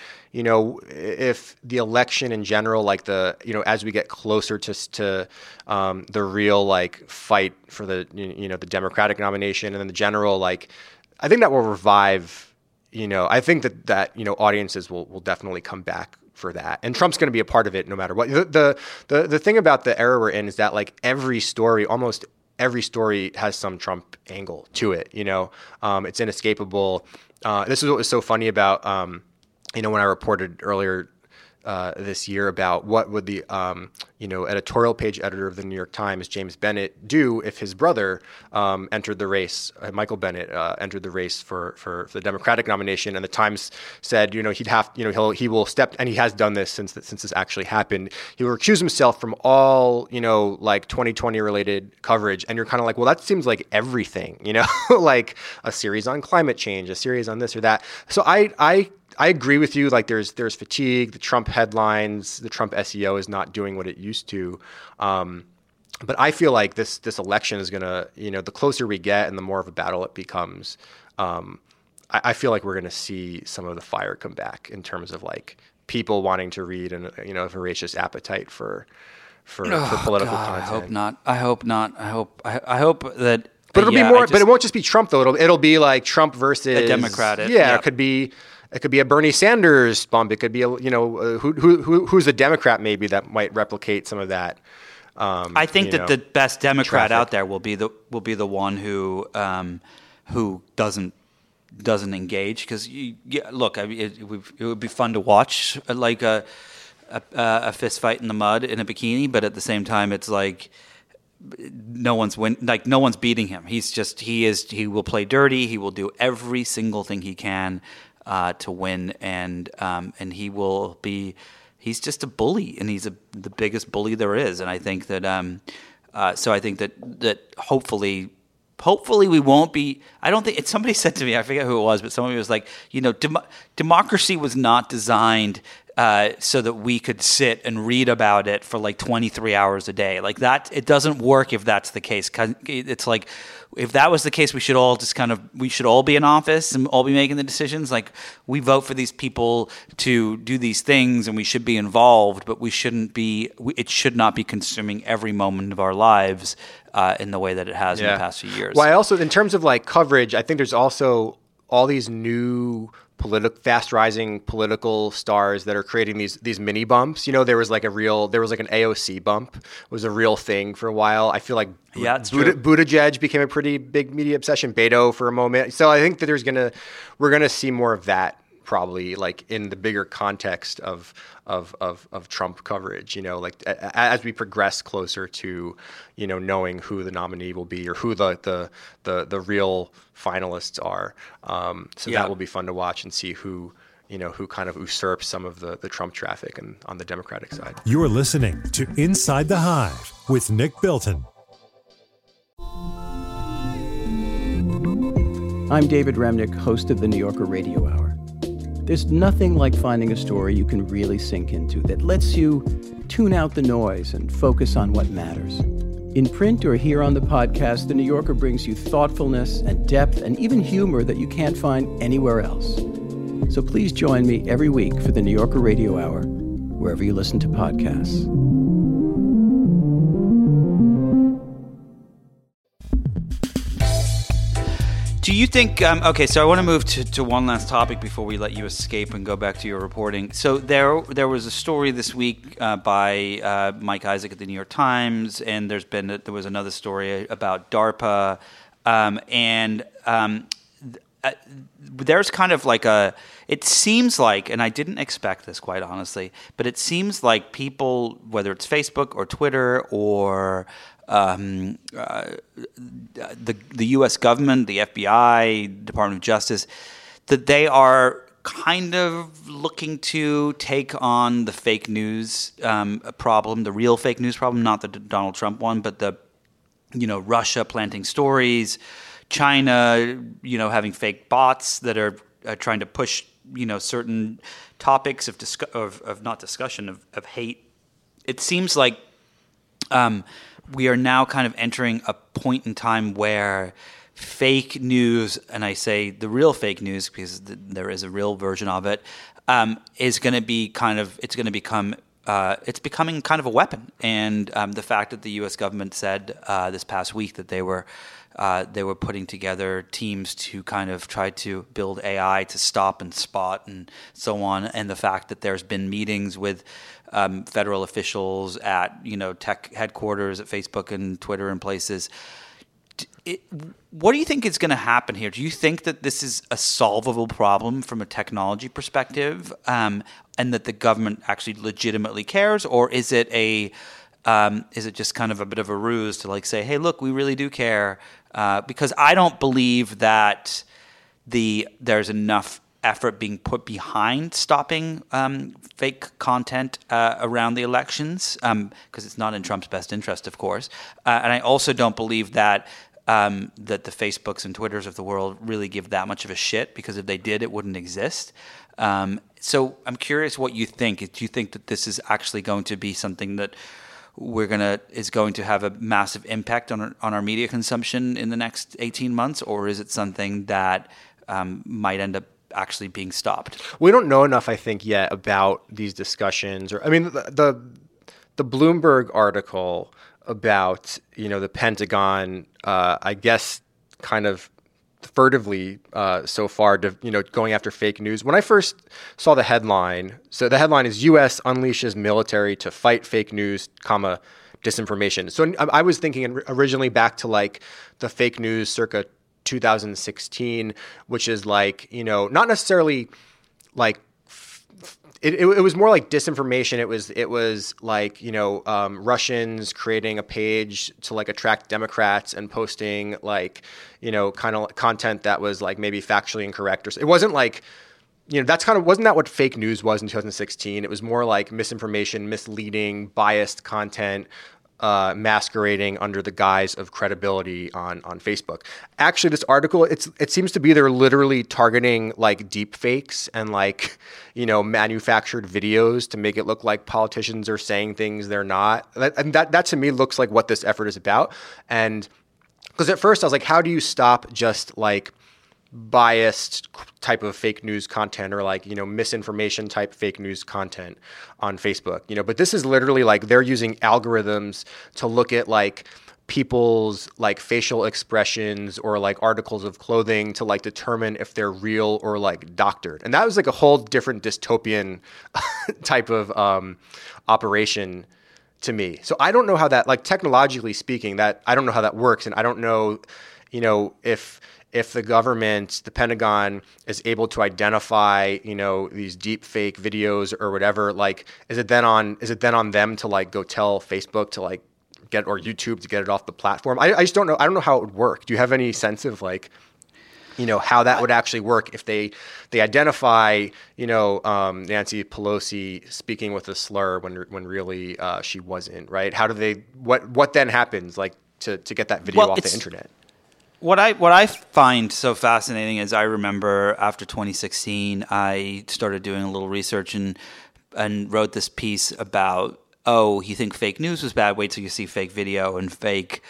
if the election in general, like as we get closer to the real like fight for the the Democratic nomination, and then the general like, I think that will revive. I think that audiences will definitely come back for that, and Trump's going to be a part of it no matter what. The thing about the era we're in is that like almost every story has some Trump angle to it. It's inescapable. This is what was so funny about when I reported earlier this year about what would the editorial page editor of the New York Times, James Bennett, do if his brother entered the race, Michael Bennett entered the race for the Democratic nomination, and the Times said he will step, and he has done this since this actually happened. He will recuse himself from all like 2020 related coverage, and you're kind of like, well, that seems like everything, like a series on climate change, a series on this or that. So I agree with you. Like there's fatigue. The Trump headlines, the Trump SEO is not doing what it used to. But I feel like this election is gonna, the closer we get and the more of a battle it becomes, I feel like we're gonna see some of the fire come back in terms of like people wanting to read and a voracious appetite for political content. I hope not. I hope that. But it'll be more. But it won't just be Trump though. It'll be like Trump versus a Democrat. Yeah, it could be. It could be a Bernie Sanders bump. It could be who's a Democrat maybe that might replicate some of that. I think that the best Democrat out there will be the one who doesn't engage, because look, it would be fun to watch like a fist fight in the mud in a bikini, but at the same time it's like no one's beating him. He will play dirty. He will do every single thing he can to win, and he's just a bully, and he's the biggest bully there is. And I think that So I think that hopefully we won't be. I don't think somebody said to me, I forget who it was, but somebody was like, democracy was not designed so that we could sit and read about it for like 23 hours a day. Like that, it doesn't work if that's the case. It's like, if that was the case, we should all be in office and all be making the decisions. Like, we vote for these people to do these things and we should be involved, but it should not be consuming every moment of our lives in the way that it has in the past few years. Well, I also, in terms of like coverage, I think there's also all these new fast rising political stars that are creating these mini bumps. There was like an AOC bump was a real thing for a while. I feel like Buttigieg became a pretty big media obsession. Beto for a moment. So I think that we're gonna see more of that probably, like in the bigger context of Trump coverage. Like as we progress closer to knowing who the nominee will be or who the real finalists are. That will be fun to watch and see who kind of usurps some of the Trump traffic and on the Democratic side. You're listening to Inside the Hive with Nick Bilton. I'm David Remnick, host of the New Yorker Radio Hour. There's nothing like finding a story you can really sink into that lets you tune out the noise and focus on what matters. In print or here on the podcast, The New Yorker brings you thoughtfulness and depth and even humor that you can't find anywhere else. So please join me every week for The New Yorker Radio Hour, wherever you listen to podcasts. Do you think, okay, so I want to move to one last topic before we let you escape and go back to your reporting. So there was a story this week by Mike Isaac at the New York Times, and there was another story about DARPA, there's kind of like it seems like, and I didn't expect this quite honestly, but it seems like people, whether it's Facebook or Twitter or the U.S. government, the FBI, Department of Justice, that they are kind of looking to take on the fake news problem, the real fake news problem, not the Donald Trump one, but the, Russia planting stories, China, having fake bots that are trying to push, certain topics of not discussion, of hate. It seems like we are now kind of entering a point in time where fake news, and I say the real fake news because there is a real version of it, is going to be it's becoming kind of a weapon. And the fact that the U.S. government said this past week that they were putting together teams to kind of try to build AI to stop and spot and so on, and the fact that there's been meetings with federal officials at tech headquarters at Facebook and Twitter and places. What do you think is going to happen here? Do you think that this is a solvable problem from a technology perspective, and that the government actually legitimately cares, or is it just kind of a bit of a ruse to say, hey, look, we really do care? Because I don't believe that there's enough effort being put behind stopping fake content around the elections, because it's not in Trump's best interest, of course. And I also don't believe that the Facebooks and Twitters of the world really give that much of a shit, because if they did, it wouldn't exist. So I'm curious what you think. Do you think that this is actually going to be something that is going to have a massive impact on our media consumption in the next 18 months, or is it something that might end up actually being stopped? We don't know enough, I think, yet about these discussions. The Bloomberg article about the Pentagon, I guess, kind of furtively so far, going after fake news. When I first saw the headline, so the headline is U.S. unleashes military to fight fake news, disinformation. So I was thinking originally back to the fake news circa 2016, which is not necessarily it was more like disinformation. It was Russians creating a page to attract Democrats and posting kind of content that was maybe factually incorrect, or it wasn't wasn't that what fake news was in 2016? It was more misinformation, misleading, biased content, masquerading under the guise of credibility on Facebook. Actually, this article, it seems to be they're literally targeting like deep fakes and like, manufactured videos to make it look like politicians are saying things they're not. And that to me looks like what this effort is about. And because at first I was like, how do you stop just like biased type of fake news content or like, misinformation type fake news content on Facebook, but this is literally like they're using algorithms to look at like people's like facial expressions or like articles of clothing to like determine if they're real or like doctored. And that was like a whole different dystopian type of operation to me. So I don't know how that, like technologically speaking, that I don't know how that works. And I don't know, if the government, the Pentagon, is able to identify, these deep fake videos or whatever, like, is it then on them to like go tell Facebook to like or YouTube to get it off the platform? I just don't know. I don't know how it would work. Do you have any sense of like, how that would actually work if they identify, Nancy Pelosi speaking with a slur when really she wasn't, right? How do they? What then happens like to get that video off the internet? What I find so fascinating is I remember after 2016, I started doing a little research and wrote this piece about, you think fake news was bad? Wait till you see fake video and fake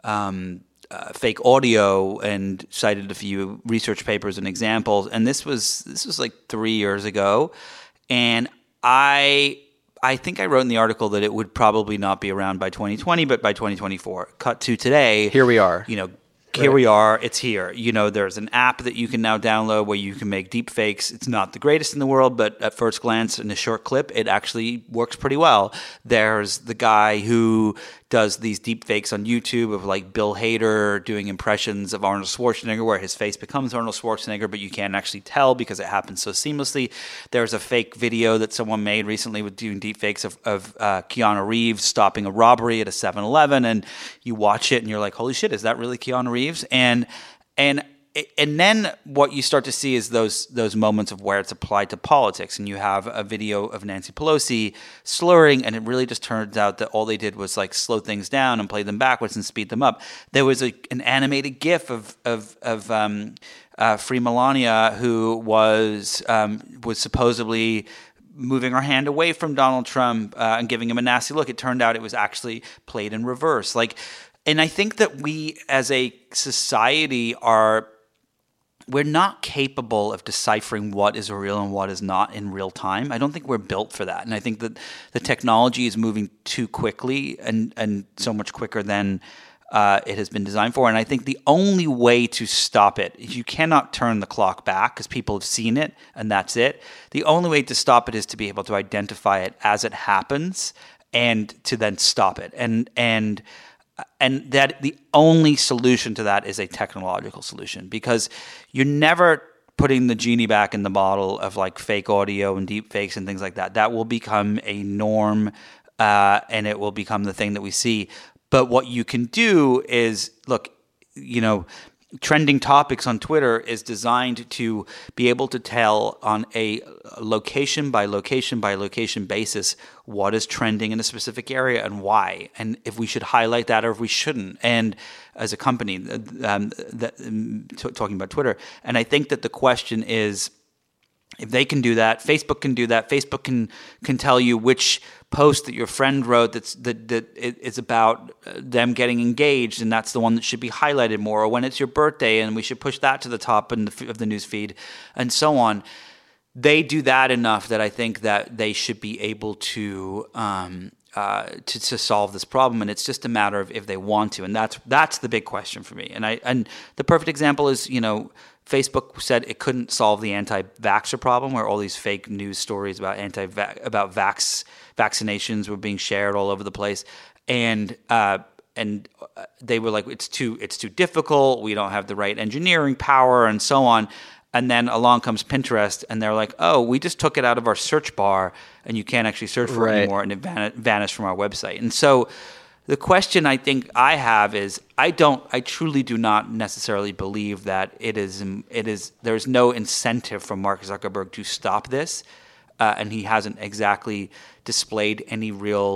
audio, and cited a few research papers and examples. And this was like 3 years ago, and I think I wrote in the article that it would probably not be around by 2020, but by 2024. Cut to today. Here we are. Here we are. It's here. There's an app that you can now download where you can make deep fakes. It's not the greatest in the world, but at first glance, in a short clip, it actually works pretty well. There's the guy who does these deep fakes on YouTube of like Bill Hader doing impressions of Arnold Schwarzenegger where his face becomes Arnold Schwarzenegger, but you can't actually tell because it happens so seamlessly. There's a fake video that someone made recently with doing deep fakes of Keanu Reeves stopping a robbery at a 7-Eleven, and you watch it and you're like, holy shit, is that really Keanu Reeves? And then what you start to see is those moments of where it's applied to politics, and you have a video of Nancy Pelosi slurring, and it really just turns out that all they did was like slow things down and play them backwards and speed them up. There was an animated GIF of Free Melania, who was supposedly moving her hand away from Donald Trump and giving him a nasty look. It turned out it was actually played in reverse. And I think that we as a society we're not capable of deciphering what is real and what is not in real time. I don't think we're built for that. And I think that the technology is moving too quickly and so much quicker than it has been designed for. And I think the only way to stop it is you cannot turn the clock back because people have seen it and that's it. The only way to stop it is to be able to identify it as it happens and to then stop it. And that the only solution to that is a technological solution, because you're never putting the genie back in the bottle of like fake audio and deep fakes and things like that. That will become a norm and it will become the thing that we see. But what you can do is, look, trending topics on Twitter is designed to be able to tell on a location by location by location basis what is trending in a specific area and why, and if we should highlight that or if we shouldn't. And as a company, talking about Twitter, and I think that the question is, if they can do that, Facebook can do that. Facebook can tell you which post that your friend wrote that is about them getting engaged, and that's the one that should be highlighted more. Or when it's your birthday, and we should push that to the top of the news feed, and so on. They do that enough that I think that they should be able to solve this problem, and it's just a matter of if they want to, and that's the big question for me. And the perfect example is, Facebook said it couldn't solve the anti-vaxxer problem, where all these fake news stories about vaccinations were being shared all over the place, and they were like, it's too difficult. We don't have the right engineering power, and so on. And then along comes Pinterest, and they're like, oh, we just took it out of our search bar, and you can't actually search for it anymore, and it vanished from our website. And so the question I think I have is, I truly do not necessarily believe that there's no incentive for Mark Zuckerberg to stop this, and he hasn't exactly displayed any real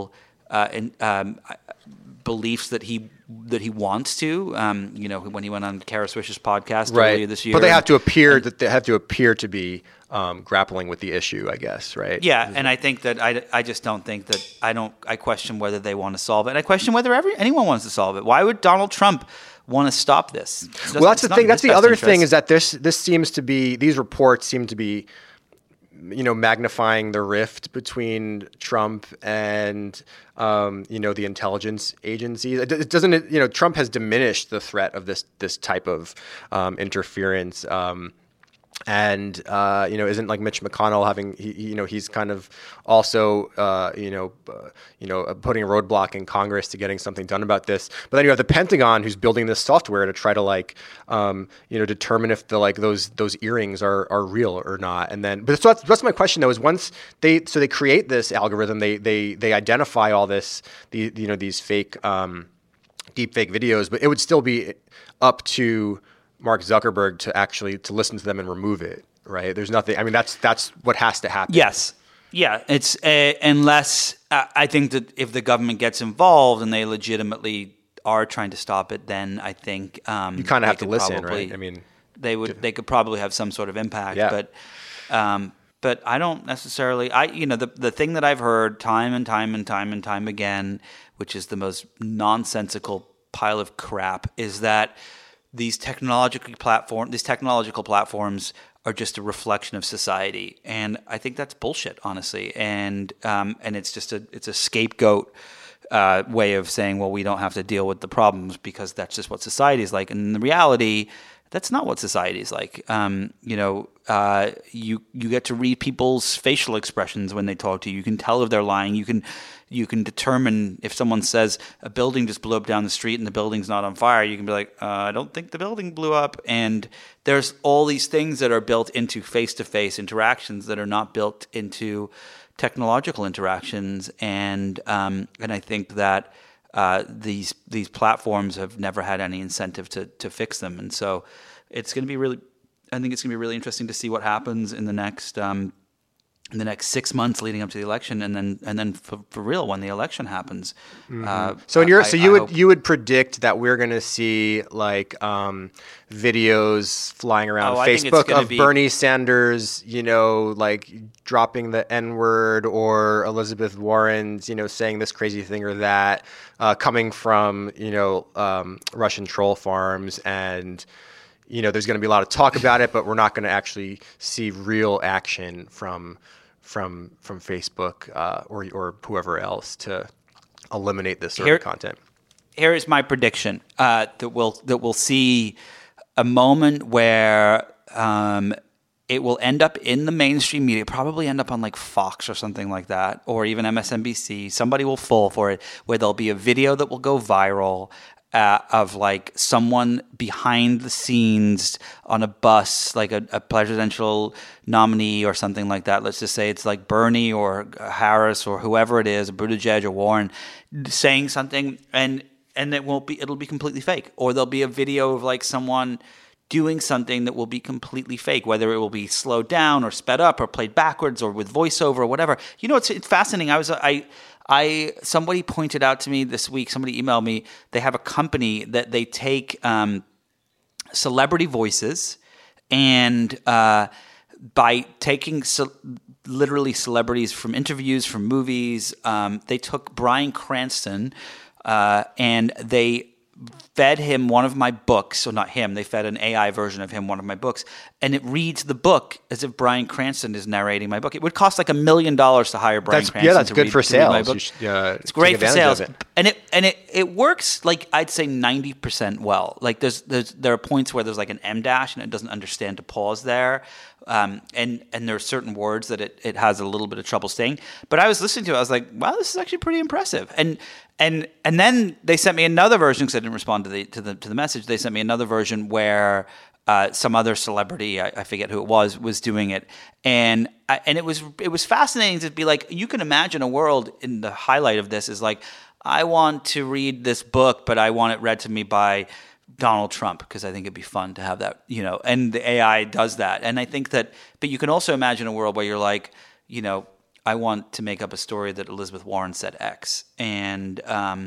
beliefs that he wants to. When he went on Kara Swisher's podcast right. earlier this year, but they have to appear to be grappling with the issue, I guess, right? Yeah, and I think that I just don't think that I question whether they want to solve it. And I question whether anyone wants to solve it. Why would Donald Trump want to stop this? Well, that's the thing. That's the other thing, is that this seems to be, these reports seem to be, magnifying the rift between Trump and the intelligence agencies. It doesn't. Trump has diminished the threat of this type of interference. And isn't like Mitch McConnell having he's kind of also putting a roadblock in Congress to getting something done about this. But then you have the Pentagon, who's building this software to try to determine if those earrings are real or not. And then, but so that's my question though, is once they create this algorithm, they identify all these fake deep fake videos, but it would still be up to Mark Zuckerberg to listen to them and remove it, right? There's nothing. I mean, that's what has to happen. Yes, yeah. It's unless I think that if the government gets involved and they legitimately are trying to stop it, then I think you kind of have to listen, right? I mean, they could probably have some sort of impact, yeah. But I don't necessarily. The thing that I've heard time and time again, which is the most nonsensical pile of crap, is that these technological platforms are just a reflection of society, and I think that's bullshit, honestly. And it's just a scapegoat way of saying, well, we don't have to deal with the problems because that's just what society is like. And in the reality, that's not what society is like. You get to read people's facial expressions when they talk to you. You can tell if they're lying. You can determine if someone says a building just blew up down the street and the building's not on fire. You can be like, I don't think the building blew up. And there's all these things that are built into face-to-face interactions that are not built into technological interactions. And I think that these platforms have never had any incentive to fix them. And so I think it's going to be really interesting to see what happens in the next 6 months leading up to the election, and then for real when the election happens. Mm-hmm. You would predict that we're going to see like videos flying around Facebook of Bernie Sanders, like dropping the N-word, or Elizabeth Warren's, saying this crazy thing or that, coming from Russian troll farms, and there's going to be a lot of talk about it, but we're not going to actually see real action from Facebook or whoever else to eliminate this sort of content. Here is my prediction that we'll see a moment where it will end up in the mainstream media, probably end up on like Fox or something like that, or even MSNBC. Somebody will fall for it, where there'll be a video that will go viral of like someone behind the scenes on a bus, like a presidential nominee or something like that. Let's just say it's like Bernie or Harris or whoever it is, Buttigieg or Warren, saying something, and it'll be completely fake. Or there'll be a video of like someone doing something that will be completely fake, whether it will be slowed down or sped up or played backwards or with voiceover or whatever. It's fascinating. Somebody pointed out to me this week, somebody emailed me, they have a company that they take celebrity voices, and by taking literally celebrities from interviews, from movies, they took Bryan Cranston and they fed him one of my books. So not him, they fed an AI version of him one of my books, and it reads the book as if Bryan Cranston is narrating my book. It would cost like $1 million to hire Bryan Cranston. Yeah, that's good for sales. It's great for sales, and it works like I'd say 90% well. Like there are points where there's like an M dash and it doesn't understand to pause there, and there are certain words that it has a little bit of trouble saying. But I was listening to it, I was like, wow, this is actually pretty impressive. And then they sent me another version, because I didn't respond to the message. They sent me another version where some other celebrity, I forget who it was doing it, and it was fascinating to be like, you can imagine a world, in the highlight of this is like, I want to read this book, but I want it read to me by Donald Trump, because I think it'd be fun to have that, and the AI does that. And I think that, but you can also imagine a world where you're like, to make up a story that Elizabeth Warren said X, and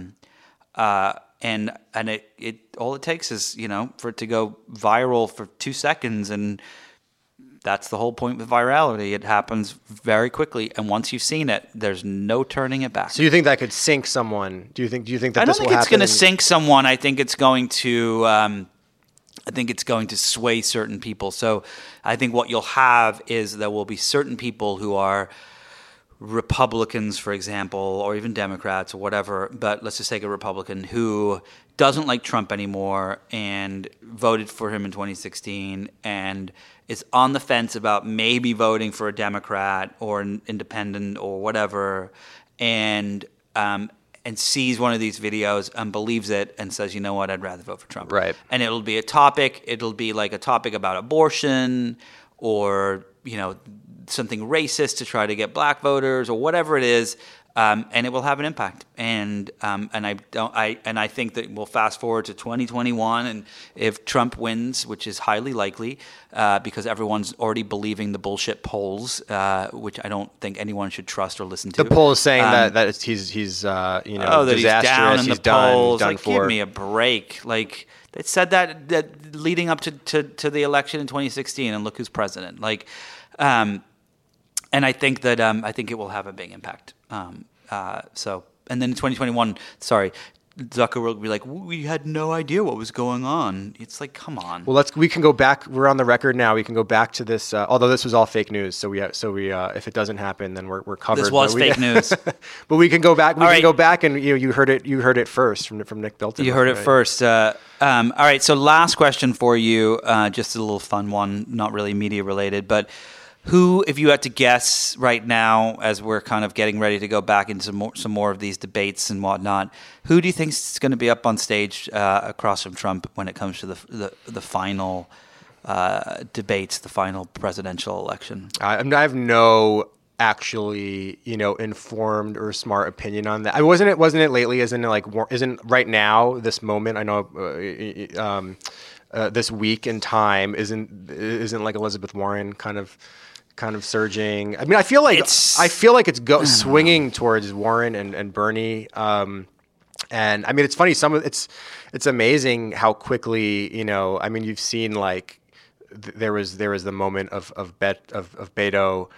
it all it takes is for it to go viral for 2 seconds, and that's the whole point with virality. It happens very quickly, and once you've seen it, there's no turning it back. So you think that could sink someone? Do you think that this will happen? I don't think it's going to sink someone. I think it's going to. I think it's going to sway certain people. So I think what you'll have is there will be certain people who are Republicans, for example, or even Democrats or whatever, but let's just take a Republican who doesn't like Trump anymore and voted for him in 2016 and is on the fence about maybe voting for a Democrat or an independent or whatever, and sees one of these videos and believes it and says, you know what, I'd rather vote for Trump. Right. And it'll be a topic. It'll be like a topic about abortion or, something racist to try to get black voters or whatever it is. And it will have an impact. And I think that we'll fast forward to 2021, and if Trump wins, which is highly likely, because everyone's already believing the bullshit polls, which I don't think anyone should trust or listen to. The poll is saying that he's that disastrous. He's down in he's the polls. done like, for. Give me a break. Like they said that leading up to the election in 2016, and look who's president. And I think that I think it will have a big impact. And then in 2021, Zuckerberg will be like, we had no idea what was going on. It's like, come on. Well, we can go back. We're on the record now. We can go back to this. Although this was all fake news, so we if it doesn't happen, then we're covered. This was fake news. But we can go back. We can go back, and you heard it first from Nick Bilton. You heard it first. All right. So last question for you, just a little fun one, not really media related, but. Who, if you had to guess right now, as we're kind of getting ready to go back into some more of these debates and whatnot, who do you think is going to be up on stage across from Trump when it comes to the final debates, the final presidential election? I have no actually, informed or smart opinion on that. Wasn't it lately? Isn't right now this moment? I know this week in time isn't like Elizabeth Warren kind of surging. I mean, I feel like it's swinging towards Warren and Bernie. And I mean, it's funny. It's amazing how quickly, I mean, you've seen there was the moment of Beto,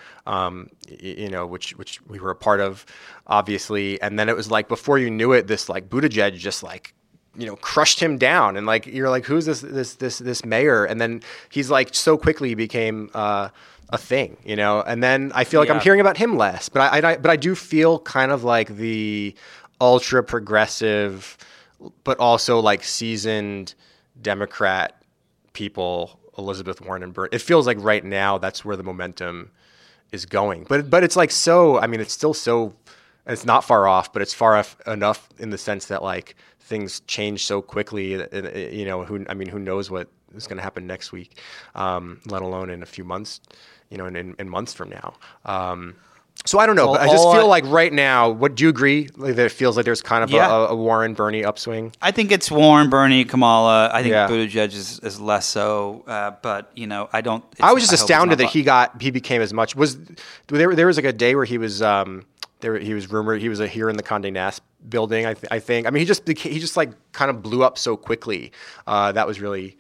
which we were a part of, obviously. And then it was before you knew it, this Buttigieg just crushed him down, and you're like, who's this mayor? And then he's so quickly became a thing, And then I feel like I'm hearing about him less, but I do feel kind of like the ultra progressive, but also seasoned Democrat people, Elizabeth Warren and Bernie. It feels like right now that's where the momentum is going. But it's so. I mean, it's still so. It's not far off, but it's far off enough in the sense that things change so quickly. Who knows what is going to happen next week, let alone in a few months, in months from now. So I don't know, but I just feel like right now, do you agree that it feels like there's kind of a Warren Bernie upswing? I think it's Warren, Bernie, Kamala. I think Buttigieg is less so, but I don't. I was just astounded that he became as much. There was a day where he was he was rumored he was here in the Condé Nast building. I think. I mean, he just kind of blew up so quickly. That was really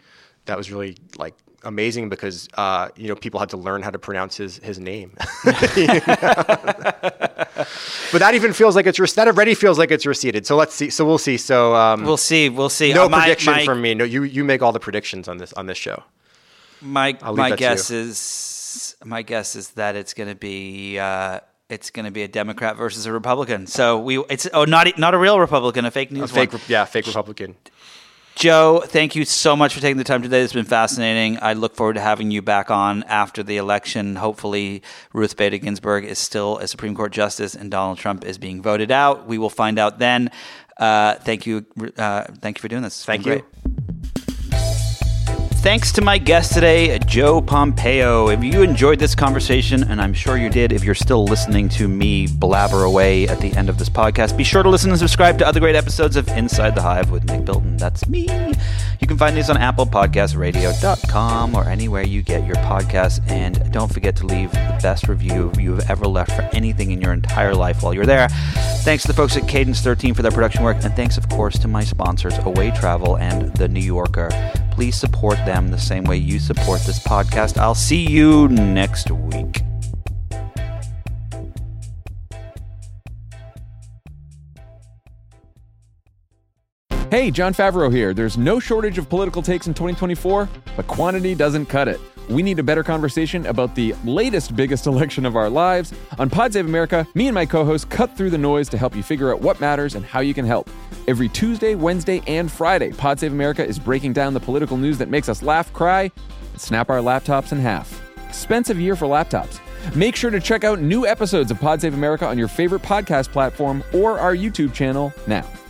amazing because people had to learn how to pronounce his name. But that even feels like that already feels like it's receded. So let's see. So we'll see. So we'll see. No prediction from me. No, you make all the predictions on this show. My guess is that it's going to be a Democrat versus a Republican. So not a real Republican, a fake news one. Fake Republican. Joe, thank you so much for taking the time today. It's been fascinating. I look forward to having you back on after the election. Hopefully, Ruth Bader Ginsburg is still a Supreme Court justice and Donald Trump is being voted out. We will find out then. Thank you for doing this. Thank you. Thanks to my guest today, Joe Pompeo. If you enjoyed this conversation, and I'm sure you did if you're still listening to me blabber away at the end of this podcast, be sure to listen and subscribe to other great episodes of Inside the Hive with Nick Bilton. That's me. You can find these on applepodcastradio.com or anywhere you get your podcasts. And don't forget to leave the best review you've ever left for anything in your entire life while you're there. Thanks to the folks at Cadence 13 for their production work. And thanks, of course, to my sponsors, Away Travel and The New Yorker. Please support them the same way you support this podcast. I'll see you next week. Hey, Jon Favreau here. There's no shortage of political takes in 2024, but quantity doesn't cut it. We need a better conversation about the latest, biggest election of our lives. On Pod Save America, me and my co-hosts cut through the noise to help you figure out what matters and how you can help. Every Tuesday, Wednesday, and Friday, Pod Save America is breaking down the political news that makes us laugh, cry, and snap our laptops in half. Expensive year for laptops. Make sure to check out new episodes of Pod Save America on your favorite podcast platform or our YouTube channel now.